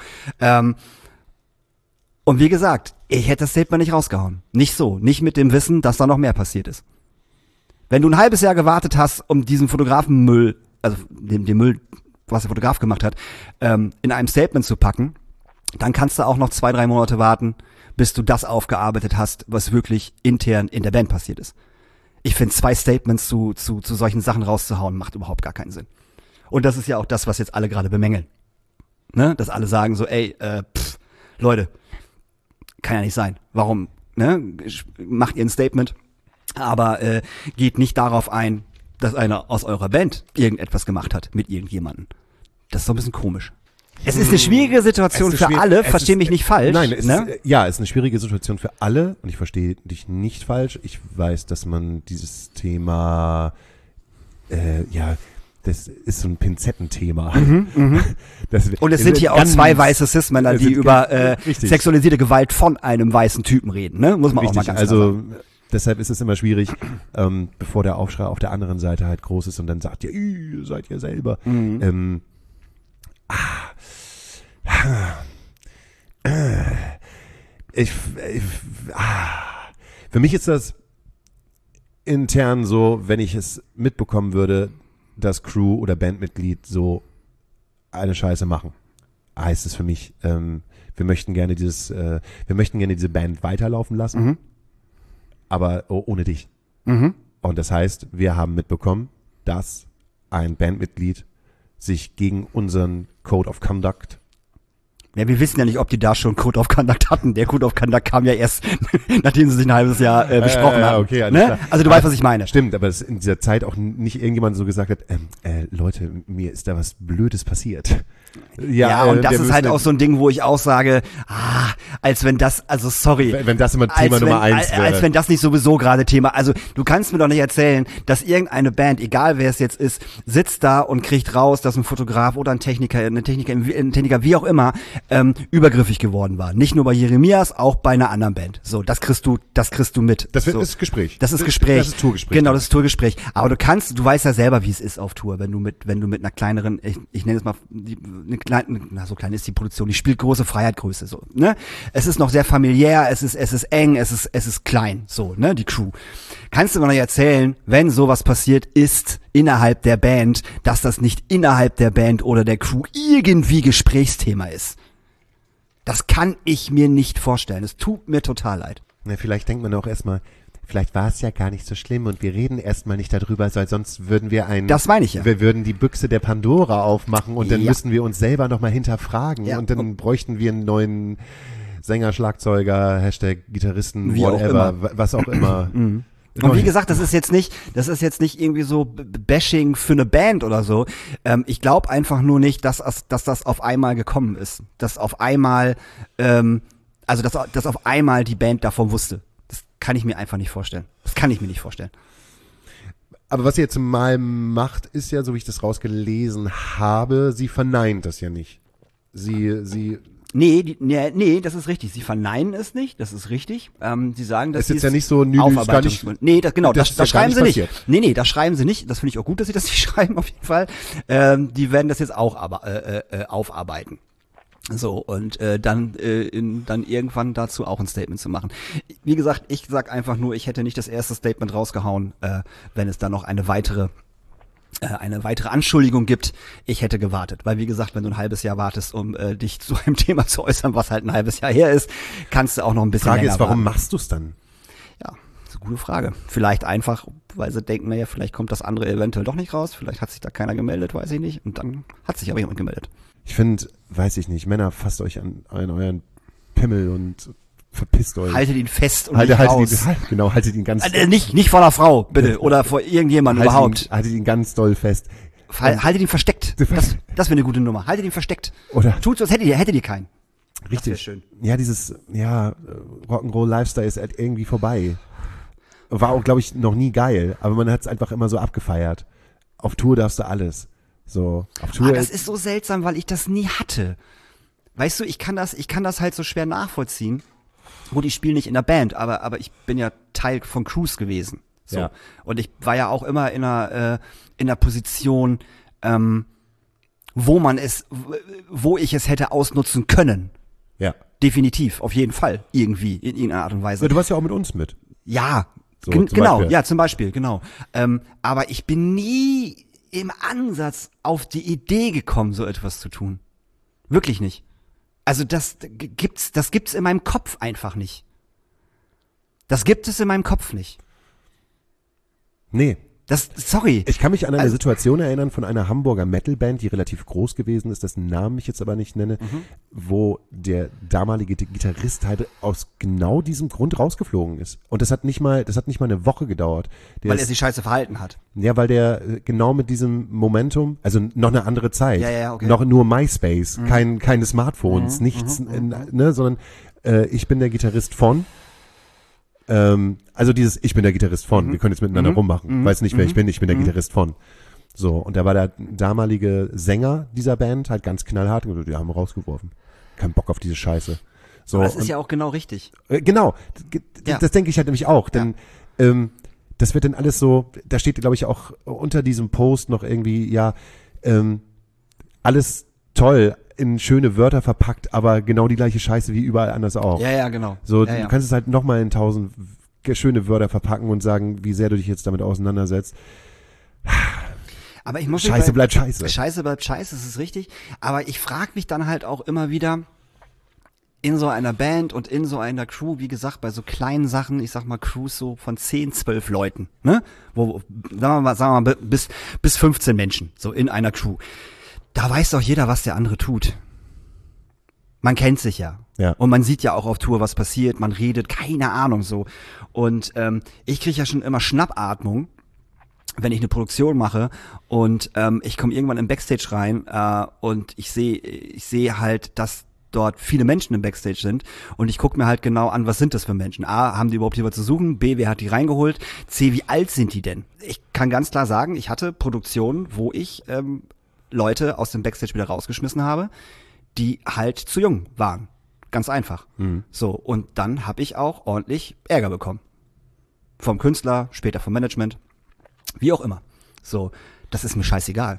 Speaker 3: Und wie gesagt, ich hätte das Statement nicht rausgehauen. Nicht so. Nicht mit dem Wissen, dass da noch mehr passiert ist. Wenn du ein halbes Jahr gewartet hast, um diesen Fotografenmüll, also den Müll, was der Fotograf gemacht hat, in einem Statement zu packen, dann kannst du auch noch 2-3 Monate warten, bis du das aufgearbeitet hast, was wirklich intern in der Band passiert ist. Ich finde, 2 Statements zu solchen Sachen rauszuhauen, macht überhaupt gar keinen Sinn. Und das ist ja auch das, was jetzt alle gerade bemängeln. Ne? Dass alle sagen so, ey, Leute, kann ja nicht sein. Warum, ne? Macht ihr ein Statement, aber geht nicht darauf ein, dass einer aus eurer Band irgendetwas gemacht hat mit irgendjemandem. Das ist doch ein bisschen komisch. Es ist eine schwierige Situation für alle, versteh mich nicht falsch.
Speaker 2: Nein,
Speaker 3: ne?
Speaker 2: es ist eine schwierige Situation für alle und ich verstehe dich nicht falsch. Ich weiß, dass man dieses Thema, das ist so ein Pinzettenthema.
Speaker 3: Und es sind hier auch 2 weiße Cis-Männer, die über sexualisierte Gewalt von einem weißen Typen reden, ne? Muss man auch mal ganz klar sagen.
Speaker 2: Deshalb ist es immer schwierig, bevor der Aufschrei auf der anderen Seite halt groß ist und dann sagt ihr seid ihr selber. Für mich ist das intern so, wenn ich es mitbekommen würde, dass Crew oder Bandmitglied so eine Scheiße machen, heißt es für mich, wir möchten gerne diese Band weiterlaufen lassen, aber ohne dich. Und das heißt, wir haben mitbekommen, dass ein Bandmitglied sich gegen unseren Code of Conduct
Speaker 3: Ja, wir wissen ja nicht, ob die da schon Code of Conduct hatten. Der Code of Conduct kam ja erst, nachdem sie sich ein halbes Jahr besprochen haben.
Speaker 2: Okay, alles
Speaker 3: ne?
Speaker 2: klar.
Speaker 3: Also du weißt, was ich meine.
Speaker 2: Stimmt, aber dass in dieser Zeit auch nicht irgendjemand so gesagt hat, Leute, mir ist da was Blödes passiert.
Speaker 3: Ja, und das ist halt auch so ein Ding, wo ich auch sage, als wenn das, also sorry.
Speaker 2: Wenn das immer Thema Nummer 1 wäre.
Speaker 3: Als wenn das nicht sowieso gerade Thema, also du kannst mir doch nicht erzählen, dass irgendeine Band, egal wer es jetzt ist, sitzt da und kriegt raus, dass ein Fotograf oder ein Techniker, wie auch immer, übergriffig geworden war. Nicht nur bei Jeremias, auch bei einer anderen Band. So, das kriegst du mit.
Speaker 2: Das
Speaker 3: so.
Speaker 2: ist Gespräch.
Speaker 3: Das ist Gespräch.
Speaker 2: Das ist Tourgespräch.
Speaker 3: Genau, das ist Tourgespräch. Aber du weißt ja selber, wie es ist auf Tour, wenn du mit einer kleineren, ich nenne es mal, so klein ist die Produktion, die spielt große Freiheitgröße, so, ne? Es ist noch sehr familiär, es ist eng, es ist klein, so, ne? Die Crew. Kannst du mir noch erzählen, wenn sowas passiert ist innerhalb der Band, dass das nicht innerhalb der Band oder der Crew irgendwie Gesprächsthema ist? Das kann ich mir nicht vorstellen. Es tut mir total leid.
Speaker 2: Na, vielleicht denkt man auch erstmal, vielleicht war es ja gar nicht so schlimm und wir reden erstmal nicht darüber, weil sonst würden wir
Speaker 3: Das meine ich ja.
Speaker 2: Wir würden die Büchse der Pandora aufmachen und dann
Speaker 3: Ja.
Speaker 2: müssen wir uns selber nochmal hinterfragen
Speaker 3: Ja.
Speaker 2: und dann bräuchten wir einen neuen Sänger, Schlagzeuger, Hashtag Gitarristen,
Speaker 3: Wie auch
Speaker 2: whatever,
Speaker 3: immer.
Speaker 2: was auch immer.
Speaker 3: Und wie gesagt, das ist jetzt nicht irgendwie so Bashing für eine Band oder so. Ich glaube einfach nur nicht, dass das auf einmal gekommen ist. Dass auf einmal, dass auf einmal die Band davon wusste. Das kann ich mir einfach nicht vorstellen. Das kann ich mir nicht vorstellen.
Speaker 2: Aber was sie jetzt mal macht, ist ja, so wie ich das rausgelesen habe, sie verneint das ja nicht. Sie
Speaker 3: Nee, das ist richtig. Sie verneinen es nicht, das ist richtig. Sie sagen, dass
Speaker 2: ist jetzt
Speaker 3: sie
Speaker 2: ja nicht so, gar nicht.
Speaker 3: Nee, das
Speaker 2: ist ja
Speaker 3: schreiben
Speaker 2: gar
Speaker 3: sie nicht.
Speaker 2: passiert.
Speaker 3: Nee, das schreiben sie nicht. Das finde ich auch gut, dass sie das nicht schreiben, auf jeden Fall. Die werden das jetzt auch aufarbeiten. So, und dann irgendwann dazu auch ein Statement zu machen. Wie gesagt, ich sag einfach nur, ich hätte nicht das erste Statement rausgehauen, wenn es da noch eine weitere Anschuldigung gibt. Ich hätte gewartet, weil wie gesagt, wenn du ein halbes Jahr wartest, um dich zu einem Thema zu äußern, was halt ein halbes Jahr her ist, kannst du auch noch ein bisschen
Speaker 2: Frage
Speaker 3: länger
Speaker 2: ist, warum
Speaker 3: warten.
Speaker 2: machst du es dann?
Speaker 3: Ja, das ist eine gute Frage. Vielleicht einfach, weil sie denken, naja, vielleicht kommt das andere eventuell doch nicht raus, vielleicht hat sich da keiner gemeldet, weiß ich nicht, und dann hat sich aber jemand gemeldet.
Speaker 2: Ich finde, weiß ich nicht, Männer, fasst euch an euren Pimmel und verpisst euch.
Speaker 3: Haltet ihn fest und nicht raus.
Speaker 2: Haltet ihn ganz
Speaker 3: Nicht vor einer Frau, bitte, oder vor irgendjemandem überhaupt.
Speaker 2: Haltet ihn ganz doll fest.
Speaker 3: Haltet ihn versteckt. Das wäre eine gute Nummer. Haltet ihn versteckt.
Speaker 2: Oder
Speaker 3: Tut so, als hättet ihr keinen.
Speaker 2: richtig.
Speaker 3: Das wär schön.
Speaker 2: Ja, dieses Rock'n'Roll Lifestyle ist halt irgendwie vorbei. War auch, glaube ich, noch nie geil, aber man hat es einfach immer so abgefeiert. Auf Tour darfst du alles. So, auf Tour.
Speaker 3: Das ist so seltsam, weil ich das nie hatte. Weißt du, ich kann das halt so schwer nachvollziehen. Gut, ich spiele nicht in der Band, aber ich bin ja Teil von Crews gewesen. So.
Speaker 2: Ja.
Speaker 3: Und ich war ja auch immer in einer Position, wo ich es hätte ausnutzen können.
Speaker 2: Ja.
Speaker 3: Definitiv, auf jeden Fall, irgendwie, in irgendeiner Art und Weise.
Speaker 2: Ja, du warst ja auch mit uns mit.
Speaker 3: Ja,
Speaker 2: So, zum
Speaker 3: genau,
Speaker 2: Beispiel.
Speaker 3: ja, zum Beispiel, genau. Aber ich bin nie im Ansatz auf die Idee gekommen, so etwas zu tun. Wirklich nicht. Also das gibt's in meinem Kopf einfach nicht. Das gibt es in meinem Kopf nicht.
Speaker 2: Nee.
Speaker 3: Sorry.
Speaker 2: Ich kann mich an eine
Speaker 3: Also-
Speaker 2: Situation erinnern von einer Hamburger Metalband, die relativ groß gewesen ist, dessen Namen ich jetzt aber nicht nenne, wo der damalige Gitarrist halt aus genau diesem Grund rausgeflogen ist. Und das hat nicht mal eine Woche gedauert.
Speaker 3: Weil er sich scheiße verhalten hat.
Speaker 2: Ja, weil der genau mit diesem Momentum, also noch eine andere Zeit,
Speaker 3: Ja, okay.
Speaker 2: noch nur MySpace, keine Smartphones, nichts, ne, sondern ich bin der Gitarrist von. Also dieses ich bin der Gitarrist von, wir können jetzt miteinander rummachen, weiß nicht, wer ich bin der Gitarrist von. So, und da war der damalige Sänger dieser Band halt ganz knallhart und die haben wir rausgeworfen. Kein Bock auf diese Scheiße. So,
Speaker 3: Aber das ist ja auch genau richtig.
Speaker 2: Genau,
Speaker 3: Ja.
Speaker 2: das denke ich halt nämlich auch, denn das wird dann alles so, da steht, glaube ich, auch unter diesem Post noch irgendwie, ja, alles toll, in schöne Wörter verpackt, aber genau die gleiche Scheiße wie überall anders auch.
Speaker 3: Ja, genau.
Speaker 2: So,
Speaker 3: ja,
Speaker 2: du kannst es halt nochmal in 1000 schöne Wörter verpacken und sagen, wie sehr du dich jetzt damit auseinandersetzt.
Speaker 3: Aber ich muss
Speaker 2: Scheiße bleibt Scheiße.
Speaker 3: Scheiße bleibt Scheiße, das ist richtig. Aber ich frage mich dann halt auch immer wieder in so einer Band und in so einer Crew, wie gesagt, bei so kleinen Sachen, ich sag mal Crews so von 10, 12 Leuten, ne? Sagen wir mal bis 15 Menschen, so in einer Crew. Da weiß doch jeder, was der andere tut. Man kennt sich ja.
Speaker 2: Ja.
Speaker 3: Und man sieht ja auch auf Tour, was passiert, man redet, keine Ahnung so. Und ich kriege ja schon immer Schnappatmung, wenn ich eine Produktion mache und ich komme irgendwann im Backstage rein und ich sehe halt, dass dort viele Menschen im Backstage sind und ich gucke mir halt genau an, was sind das für Menschen? A, haben die überhaupt hier was zu suchen? B, wer hat die reingeholt? C, wie alt sind die denn? Ich kann ganz klar sagen, ich hatte Produktionen, wo ich Leute aus dem Backstage wieder rausgeschmissen habe, die halt zu jung waren. Ganz einfach. So, und dann habe ich auch ordentlich Ärger bekommen. Vom Künstler, später vom Management, wie auch immer. So, das ist mir scheißegal.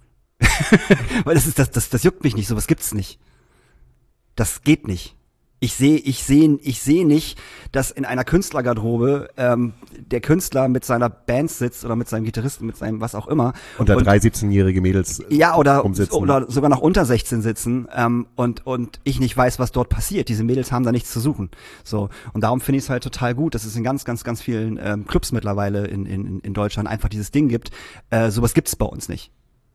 Speaker 3: Weil das juckt mich nicht, sowas gibt's nicht. Das geht nicht. Ich sehe nicht, dass in einer Künstlergarderobe der Künstler mit seiner Band sitzt oder mit seinem Gitarristen, mit seinem was auch immer.
Speaker 2: Und da 3 17-jährige Mädels
Speaker 3: oder
Speaker 2: rumsitzen.
Speaker 3: Oder sogar noch unter 16 sitzen und ich nicht weiß, was dort passiert. Diese Mädels haben da nichts zu suchen. So, und darum finde ich es halt total gut, dass es in ganz, ganz, ganz vielen Clubs mittlerweile in Deutschland einfach dieses Ding gibt. Sowas gibt's bei uns nicht.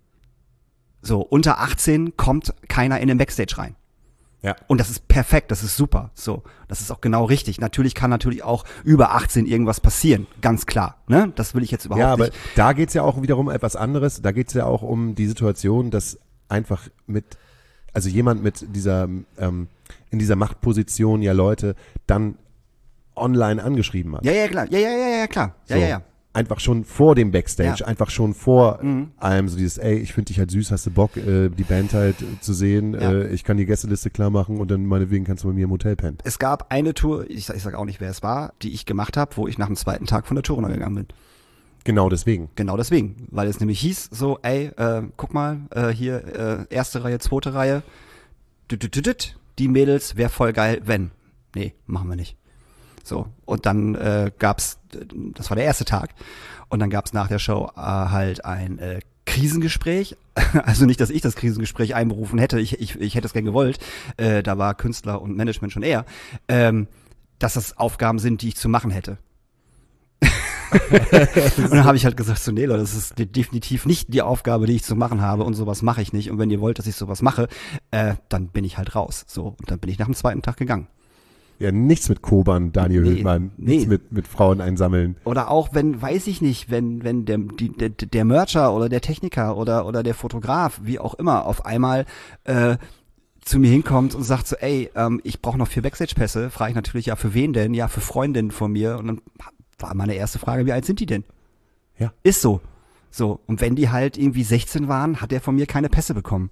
Speaker 3: So, unter 18 kommt keiner in den Backstage rein.
Speaker 2: Ja.
Speaker 3: Und das ist perfekt, das ist super. So, das ist auch genau richtig. Natürlich kann auch über 18 irgendwas passieren, ganz klar. Ne? Das will ich jetzt überhaupt nicht.
Speaker 2: Ja, aber da geht's ja auch wiederum etwas anderes. Da geht's ja auch um die Situation, dass einfach jemand mit dieser in dieser Machtposition ja Leute dann online angeschrieben hat.
Speaker 3: Ja, klar. Ja, klar.
Speaker 2: So.
Speaker 3: Ja.
Speaker 2: Einfach schon vor dem Backstage,
Speaker 3: Ja.
Speaker 2: einfach schon vor allem so dieses, ey, ich finde dich halt süß, hast du Bock, die Band halt zu sehen,
Speaker 3: Ja.
Speaker 2: ich kann die Gästeliste klar machen und dann meinetwegen kannst du bei mir im Hotel pennen.
Speaker 3: Es gab eine Tour, ich sag auch nicht, wer es war, die ich gemacht habe, wo ich nach dem zweiten Tag von der Tour runtergegangen bin.
Speaker 2: Genau deswegen.
Speaker 3: Genau deswegen, weil es nämlich hieß so, ey, guck mal, hier erste Reihe, zweite Reihe, die Mädels, wär voll geil, wenn. Nee, machen wir nicht. So, und dann gab's, das war der erste Tag, und dann gab's nach der Show halt ein Krisengespräch. Also nicht, dass ich das Krisengespräch einberufen hätte, ich hätte es gern gewollt, da war Künstler und Management schon eher, dass das Aufgaben sind, die ich zu machen hätte. Und dann habe ich halt gesagt, so, nee, Leute, das ist definitiv nicht die Aufgabe, die ich zu machen habe, und sowas mache ich nicht, und wenn ihr wollt, dass ich sowas mache, dann bin ich halt raus. So, und dann bin ich nach dem zweiten Tag gegangen.
Speaker 2: Ja, nichts mit Kobern, Daniel Hülsmann, nichts
Speaker 3: nee.
Speaker 2: mit Frauen einsammeln.
Speaker 3: Oder auch wenn, weiß ich nicht, wenn der Mercher oder der Techniker oder der Fotograf, wie auch immer, auf einmal zu mir hinkommt und sagt so, ey, ich brauche noch 4 Backstage-Pässe, frage ich natürlich, ja, für wen denn? Ja, für Freundinnen von mir. Und dann war meine erste Frage, wie alt sind die denn?
Speaker 2: Ja.
Speaker 3: Ist so. So, und wenn die halt irgendwie 16 waren, hat der von mir keine Pässe bekommen.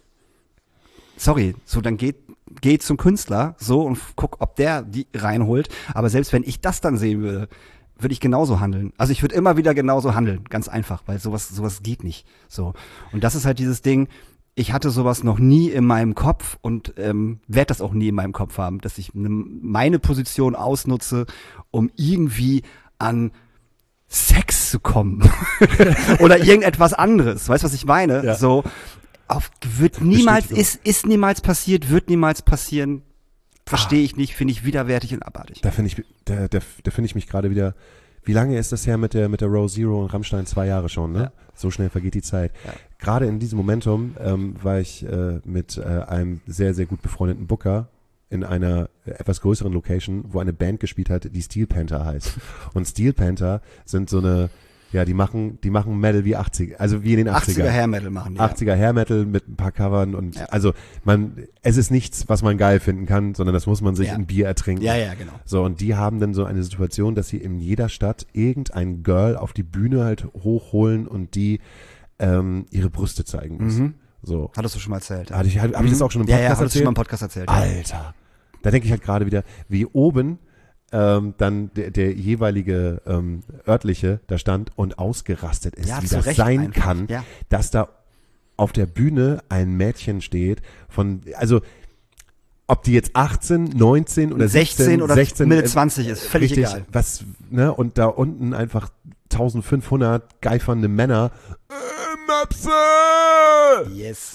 Speaker 3: Sorry, so, dann geht zum Künstler so und guck, ob der die reinholt. Aber selbst wenn ich das dann sehen würde, würde ich genauso handeln. Also ich würde immer wieder genauso handeln, ganz einfach, weil sowas geht nicht. So, und das ist halt dieses Ding. Ich hatte sowas noch nie in meinem Kopf und werde das auch nie in meinem Kopf haben, dass ich meine Position ausnutze, um irgendwie an Sex zu kommen oder irgendetwas anderes. Weißt du, was ich meine?
Speaker 2: Ja.
Speaker 3: So. Ist niemals passiert, wird niemals passieren, verstehe ich nicht, finde ich widerwärtig und abartig.
Speaker 2: Da finde ich mich gerade wieder, wie lange ist das her mit der Row Zero und Rammstein? 2 Jahre schon, ne?
Speaker 3: Ja.
Speaker 2: So schnell vergeht die Zeit.
Speaker 3: Ja.
Speaker 2: Gerade in diesem Momentum war ich mit einem sehr, sehr gut befreundeten Booker in einer etwas größeren Location, wo eine Band gespielt hat, die Steel Panther heißt. Und Steel Panther sind so eine, ja, die machen Metal wie 80, also wie in den 80er.
Speaker 3: 80er Hair Metal machen die.
Speaker 2: 80er Hair Metal mit ein paar Covern und also es ist nichts, was man geil finden kann, sondern das muss man sich in Bier ertrinken.
Speaker 3: Ja, genau.
Speaker 2: So, und die haben dann so eine Situation, dass sie in jeder Stadt irgendein Girl auf die Bühne halt hochholen und die ihre Brüste zeigen muss. So.
Speaker 3: Hattest du schon mal erzählt? Ja.
Speaker 2: Hab ich das auch schon im Podcast
Speaker 3: hattest du schon mal im
Speaker 2: erzählt?
Speaker 3: Podcast erzählt. Ja.
Speaker 2: Alter. Da denke ich halt gerade wieder, wie oben dann der jeweilige örtliche da stand und ausgerastet ist,
Speaker 3: Ja,
Speaker 2: wie
Speaker 3: zu
Speaker 2: das
Speaker 3: Recht
Speaker 2: sein
Speaker 3: einfach.
Speaker 2: kann,
Speaker 3: Ja.
Speaker 2: dass da auf der Bühne ein Mädchen steht also ob die jetzt 18, 19 oder
Speaker 3: 16 oder
Speaker 2: 16,
Speaker 3: Mitte 20 ist völlig
Speaker 2: richtig,
Speaker 3: egal.
Speaker 2: Was, ne, und da unten einfach 1500 geifernde Männer, Möpse!
Speaker 3: Yes.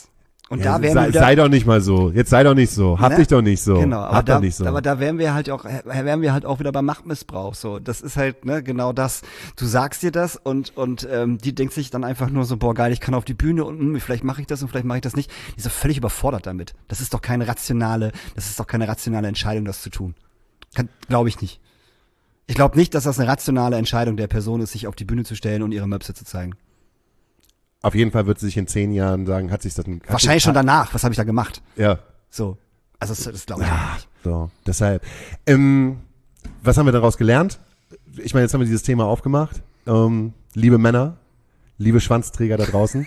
Speaker 3: Und
Speaker 2: Ja,
Speaker 3: da wären wir wieder,
Speaker 2: sei doch nicht mal so. Jetzt sei doch nicht so. Hab
Speaker 3: Ne?
Speaker 2: dich doch nicht so.
Speaker 3: Genau,
Speaker 2: Hab doch nicht so.
Speaker 3: aber da wären wir halt auch wieder beim Machtmissbrauch. So, das ist halt genau das. Du sagst dir das und die denkt sich dann einfach nur so, boah geil, ich kann auf die Bühne und vielleicht mache ich das und vielleicht mache ich das nicht. Die ist doch völlig überfordert damit. Das ist doch keine rationale Entscheidung, das zu tun. Glaube ich nicht. Ich glaube nicht, dass das eine rationale Entscheidung der Person ist, sich auf die Bühne zu stellen und ihre Möpse zu zeigen.
Speaker 2: Auf jeden Fall wird sie sich in 10 Jahren sagen,
Speaker 3: Wahrscheinlich schon danach. Was habe ich da gemacht?
Speaker 2: Ja.
Speaker 3: So. Also das glaube ich nicht.
Speaker 2: So, deshalb. Was haben wir daraus gelernt? Ich meine, jetzt haben wir dieses Thema aufgemacht. Liebe Männer, liebe Schwanzträger da draußen.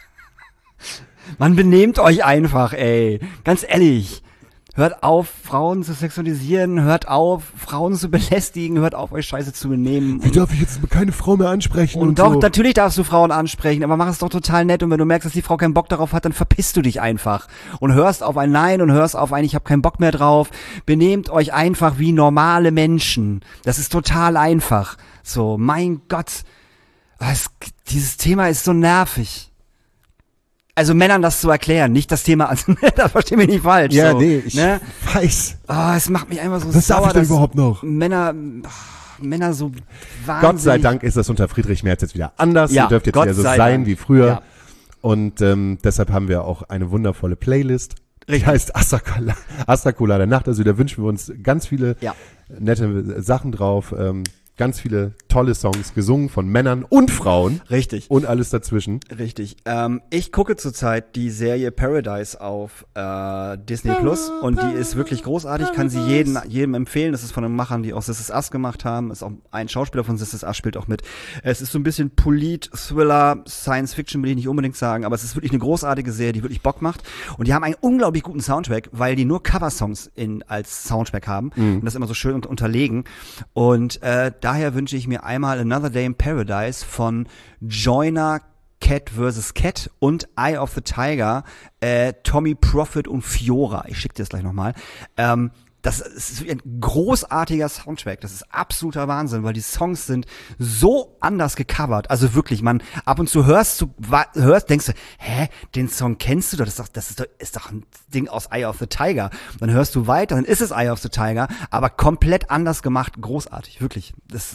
Speaker 3: Man benehmt euch einfach, ey. Ganz ehrlich. Hört auf, Frauen zu sexualisieren, hört auf, Frauen zu belästigen, hört auf, euch scheiße zu benehmen.
Speaker 2: Wie darf ich jetzt keine Frau mehr ansprechen?
Speaker 3: Und doch,
Speaker 2: so.
Speaker 3: natürlich darfst du Frauen ansprechen, aber mach es doch total nett und wenn du merkst, dass die Frau keinen Bock darauf hat, dann verpisst du dich einfach und hörst auf ein Nein und hörst auf ein Ich hab keinen Bock mehr drauf. Benehmt euch einfach wie normale Menschen. Das ist total einfach. So, mein Gott. Dieses Thema ist so nervig. Also Männern das zu erklären, nicht das Thema, also das versteh mich nicht falsch.
Speaker 2: Ja,
Speaker 3: so,
Speaker 2: nee, ich
Speaker 3: ne?
Speaker 2: weiß.
Speaker 3: Oh, es macht mich einfach so
Speaker 2: Was
Speaker 3: sauer,
Speaker 2: darf ich denn
Speaker 3: dass
Speaker 2: überhaupt noch?
Speaker 3: Männer so wahnsinnig.
Speaker 2: Gott sei Dank ist das unter Friedrich Merz jetzt wieder anders.
Speaker 3: Ja,
Speaker 2: Ihr dürft jetzt
Speaker 3: Gott
Speaker 2: wieder so
Speaker 3: sei
Speaker 2: sein
Speaker 3: Dank.
Speaker 2: wie früher.
Speaker 3: Ja.
Speaker 2: Und deshalb haben wir auch eine wundervolle Playlist. Die heißt Astakula der Nacht. Also da wünschen wir uns ganz viele nette Sachen drauf. Ganz viele tolle Songs, gesungen von Männern und Frauen.
Speaker 3: Richtig.
Speaker 2: Und alles dazwischen.
Speaker 3: Richtig. Ich gucke zurzeit die Serie Paradise auf Disney Plus und die ist wirklich großartig. Kann sie jedem empfehlen. Das ist von den Machern, die auch This Is Us gemacht haben. Ist auch ein Schauspieler von This Is Us, spielt auch mit. Es ist so ein bisschen Polit-Thriller, Science-Fiction will ich nicht unbedingt sagen, aber es ist wirklich eine großartige Serie, die wirklich Bock macht. Und die haben einen unglaublich guten Soundtrack, weil die nur Coversongs als Soundtrack haben und das immer so schön unterlegen. Und daher wünsche ich mir einmal Another Day in Paradise von Joyner, Cat vs. Cat und Eye of the Tiger, Tommy Prophet und Fiora. Ich schicke dir das gleich nochmal. Das ist ein großartiger Soundtrack. Das ist absoluter Wahnsinn, weil die Songs sind so anders gecovert. Also wirklich, man ab und zu hörst, denkst du, den Song kennst du doch? Das ist doch ein Ding aus Eye of the Tiger. Dann hörst du weiter, dann ist es Eye of the Tiger, aber komplett anders gemacht. Großartig, wirklich.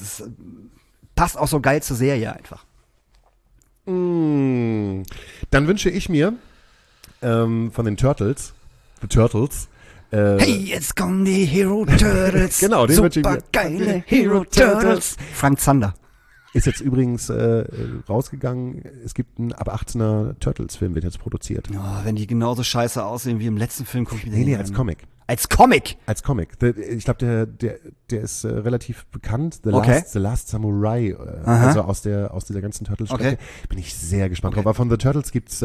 Speaker 3: Passt auch so geil zur Serie einfach.
Speaker 2: Dann wünsche ich mir von den Turtles,
Speaker 3: Hey, jetzt kommen die Hero Turtles.
Speaker 2: Genau, den wünsche ich mir.
Speaker 3: Super geile Hero Turtles. Frank Zander.
Speaker 2: Ist jetzt übrigens rausgegangen, es gibt einen ab 18er Turtles-Film, wird jetzt produziert.
Speaker 3: Oh, wenn die genauso scheiße aussehen wie im letzten Film, guck ich mir den
Speaker 2: Nee,
Speaker 3: an.
Speaker 2: als Comic.
Speaker 3: Als Comic?
Speaker 2: Als Comic. Ich glaube, der ist relativ bekannt.
Speaker 3: Okay.
Speaker 2: The Last Samurai. Also aus dieser ganzen Turtles-Strecke.
Speaker 3: Okay.
Speaker 2: Bin ich sehr gespannt drauf. Aber von The Turtles gibt's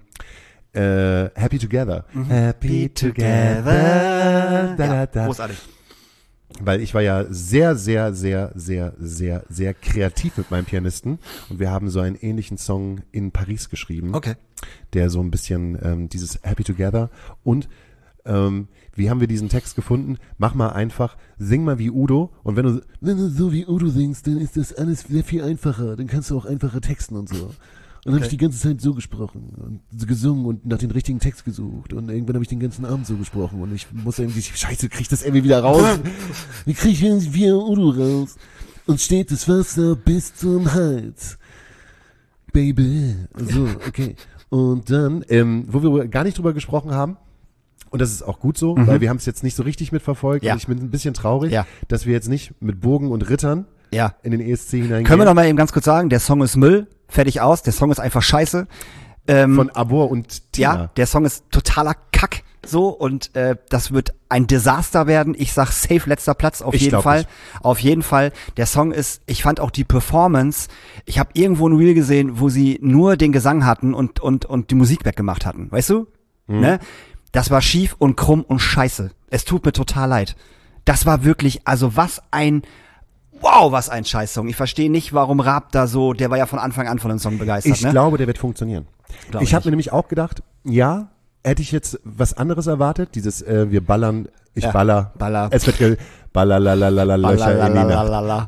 Speaker 2: Happy Together. Happy Together. Da, da.
Speaker 3: Großartig.
Speaker 2: Weil ich war ja sehr, sehr, sehr, sehr, sehr, sehr kreativ mit meinem Pianisten. Und wir haben so einen ähnlichen Song in Paris geschrieben.
Speaker 3: Okay.
Speaker 2: Der so ein bisschen dieses Happy Together und wie haben wir diesen Text gefunden? Mach mal einfach, sing mal wie Udo und wenn du so wie Udo singst, dann ist das alles sehr viel einfacher, dann kannst du auch einfacher texten und so. Und dann habe ich die ganze Zeit so gesprochen und so gesungen und nach dem richtigen Text gesucht und irgendwann habe ich den ganzen Abend so gesprochen und ich muss irgendwie, scheiße, krieg ich das irgendwie wieder raus? Wie krieg ich jetzt wieder Udo raus? Und steht das Wasser bis zum Hals. Baby. So, okay. Und dann, wo wir gar nicht drüber gesprochen haben, und das ist auch gut so, weil wir haben es jetzt nicht so richtig mitverfolgt.
Speaker 3: Ja.
Speaker 2: Und ich bin ein bisschen traurig,
Speaker 3: Ja.
Speaker 2: dass wir jetzt nicht mit Bogen und Rittern in den ESC hineingehen.
Speaker 3: Können wir noch mal eben ganz kurz sagen, der Song ist Müll, fertig aus, der Song ist einfach scheiße.
Speaker 2: Von Abor und Tina.
Speaker 3: Ja, der Song ist totaler Kack, so, und das wird ein Desaster werden. Ich sag safe letzter Platz, auf
Speaker 2: Ich
Speaker 3: jeden
Speaker 2: glaub
Speaker 3: Fall.
Speaker 2: nicht.
Speaker 3: Auf jeden Fall. Der Song ist, ich fand auch die Performance, ich habe irgendwo ein Reel gesehen, wo sie nur den Gesang hatten und die Musik weggemacht hatten, weißt du? Ne? Das war schief und krumm und scheiße. Es tut mir total leid. Das war wirklich, also was ein Scheiß-Song. Ich verstehe nicht, warum Raab da so, der war ja von Anfang an von dem Song begeistert,
Speaker 2: Ich
Speaker 3: ne?
Speaker 2: glaube, der wird funktionieren. Ich habe mir nämlich auch gedacht, ja, hätte ich jetzt was anderes erwartet, dieses wir ballern, baller. Es wird Ballalala, Löcher in die Nacht.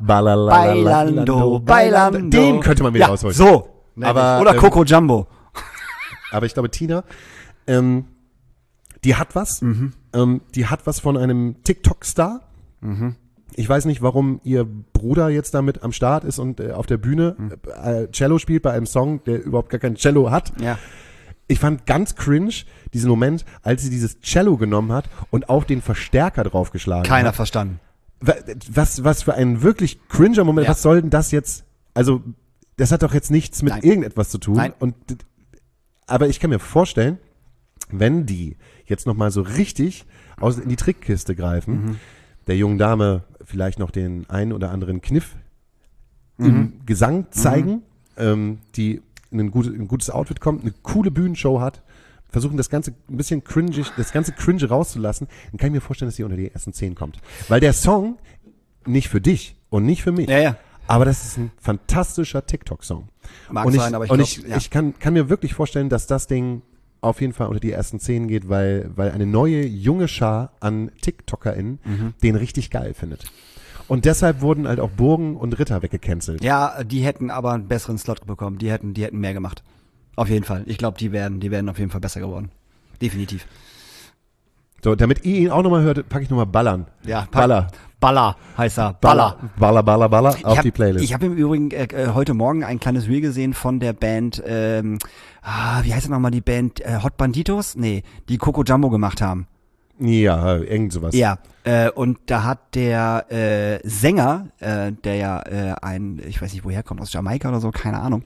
Speaker 3: Bailando.
Speaker 2: Den könnte man wieder rausholen.
Speaker 3: So.
Speaker 2: Aber,
Speaker 3: Oder Coco Jumbo.
Speaker 2: Aber ich glaube, Tina Die hat was. Die hat was von einem TikTok-Star. Ich weiß nicht, warum ihr Bruder jetzt damit am Start ist und auf der Bühne Cello spielt bei einem Song, der überhaupt gar kein Cello hat.
Speaker 3: Ja.
Speaker 2: Ich fand ganz cringe diesen Moment, als sie dieses Cello genommen hat und auf den Verstärker draufgeschlagen
Speaker 3: Keiner
Speaker 2: hat.
Speaker 3: verstanden.
Speaker 2: Was für ein wirklich cringer Moment.
Speaker 3: Ja.
Speaker 2: Was soll denn das jetzt? Also, das hat doch jetzt nichts mit
Speaker 3: Nein.
Speaker 2: irgendetwas zu tun.
Speaker 3: Nein.
Speaker 2: Aber ich kann mir vorstellen, wenn die jetzt nochmal so richtig in die Trickkiste greifen, der jungen Dame vielleicht noch den einen oder anderen Kniff im Gesang zeigen, die ein gutes Outfit kommt, eine coole Bühnenshow hat, versuchen das Ganze ein bisschen cringig, das ganze Cringe rauszulassen, dann kann ich mir vorstellen, dass sie unter die ersten 10 kommt. Weil der Song nicht für dich und nicht für mich,
Speaker 3: Ja.
Speaker 2: aber das ist ein fantastischer TikTok-Song.
Speaker 3: Mag
Speaker 2: Und
Speaker 3: sein, aber ich glaube,
Speaker 2: ich kann mir wirklich vorstellen, dass das Ding auf jeden Fall unter die ersten 10 geht, weil eine neue, junge Schar an TikTokerInnen den richtig geil findet. Und deshalb wurden halt auch Burgen und Ritter weggecancelt.
Speaker 3: Ja, die hätten aber einen besseren Slot bekommen. Die hätten mehr gemacht. Auf jeden Fall. Ich glaube, die wären auf jeden Fall besser geworden. Definitiv.
Speaker 2: So, damit ihr ihn auch nochmal hört, packe ich nochmal Ballern.
Speaker 3: Ja,
Speaker 2: Baller.
Speaker 3: Baller heißt er. Baller.
Speaker 2: Baller auf die Playlist.
Speaker 3: Ich habe im Übrigen heute Morgen ein kleines Reel gesehen von der Band, wie heißt denn nochmal die Band? Hot Banditos? Nee, die Coco Jumbo gemacht haben.
Speaker 2: Ja, irgend sowas.
Speaker 3: Ja, und da hat der Sänger, der ja ich weiß nicht woher kommt, aus Jamaika oder so, keine Ahnung,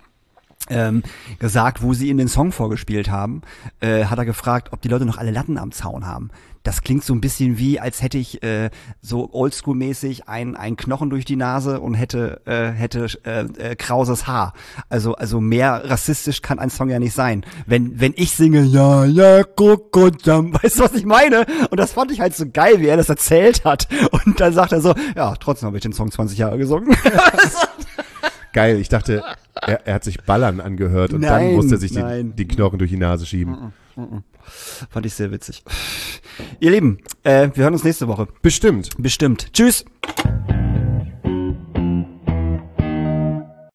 Speaker 3: gesagt, wo sie in den Song vorgespielt haben, hat er gefragt, ob die Leute noch alle Latten am Zaun haben. Das klingt so ein bisschen wie, als hätte ich so oldschool-mäßig einen Knochen durch die Nase und hätte krauses Haar. Also mehr rassistisch kann ein Song ja nicht sein. Wenn ich singe, ja, Coco Jump, weißt du, was ich meine? Und das fand ich halt so geil, wie er das erzählt hat. Und dann sagt er so, ja, trotzdem habe ich den Song 20 Jahre gesungen.
Speaker 2: Geil, ich dachte, er hat sich Ballern angehört und dann musste er sich die Knochen durch die Nase schieben.
Speaker 3: Fand ich sehr witzig. Ihr Lieben, wir hören uns nächste Woche.
Speaker 2: Bestimmt.
Speaker 3: Tschüss.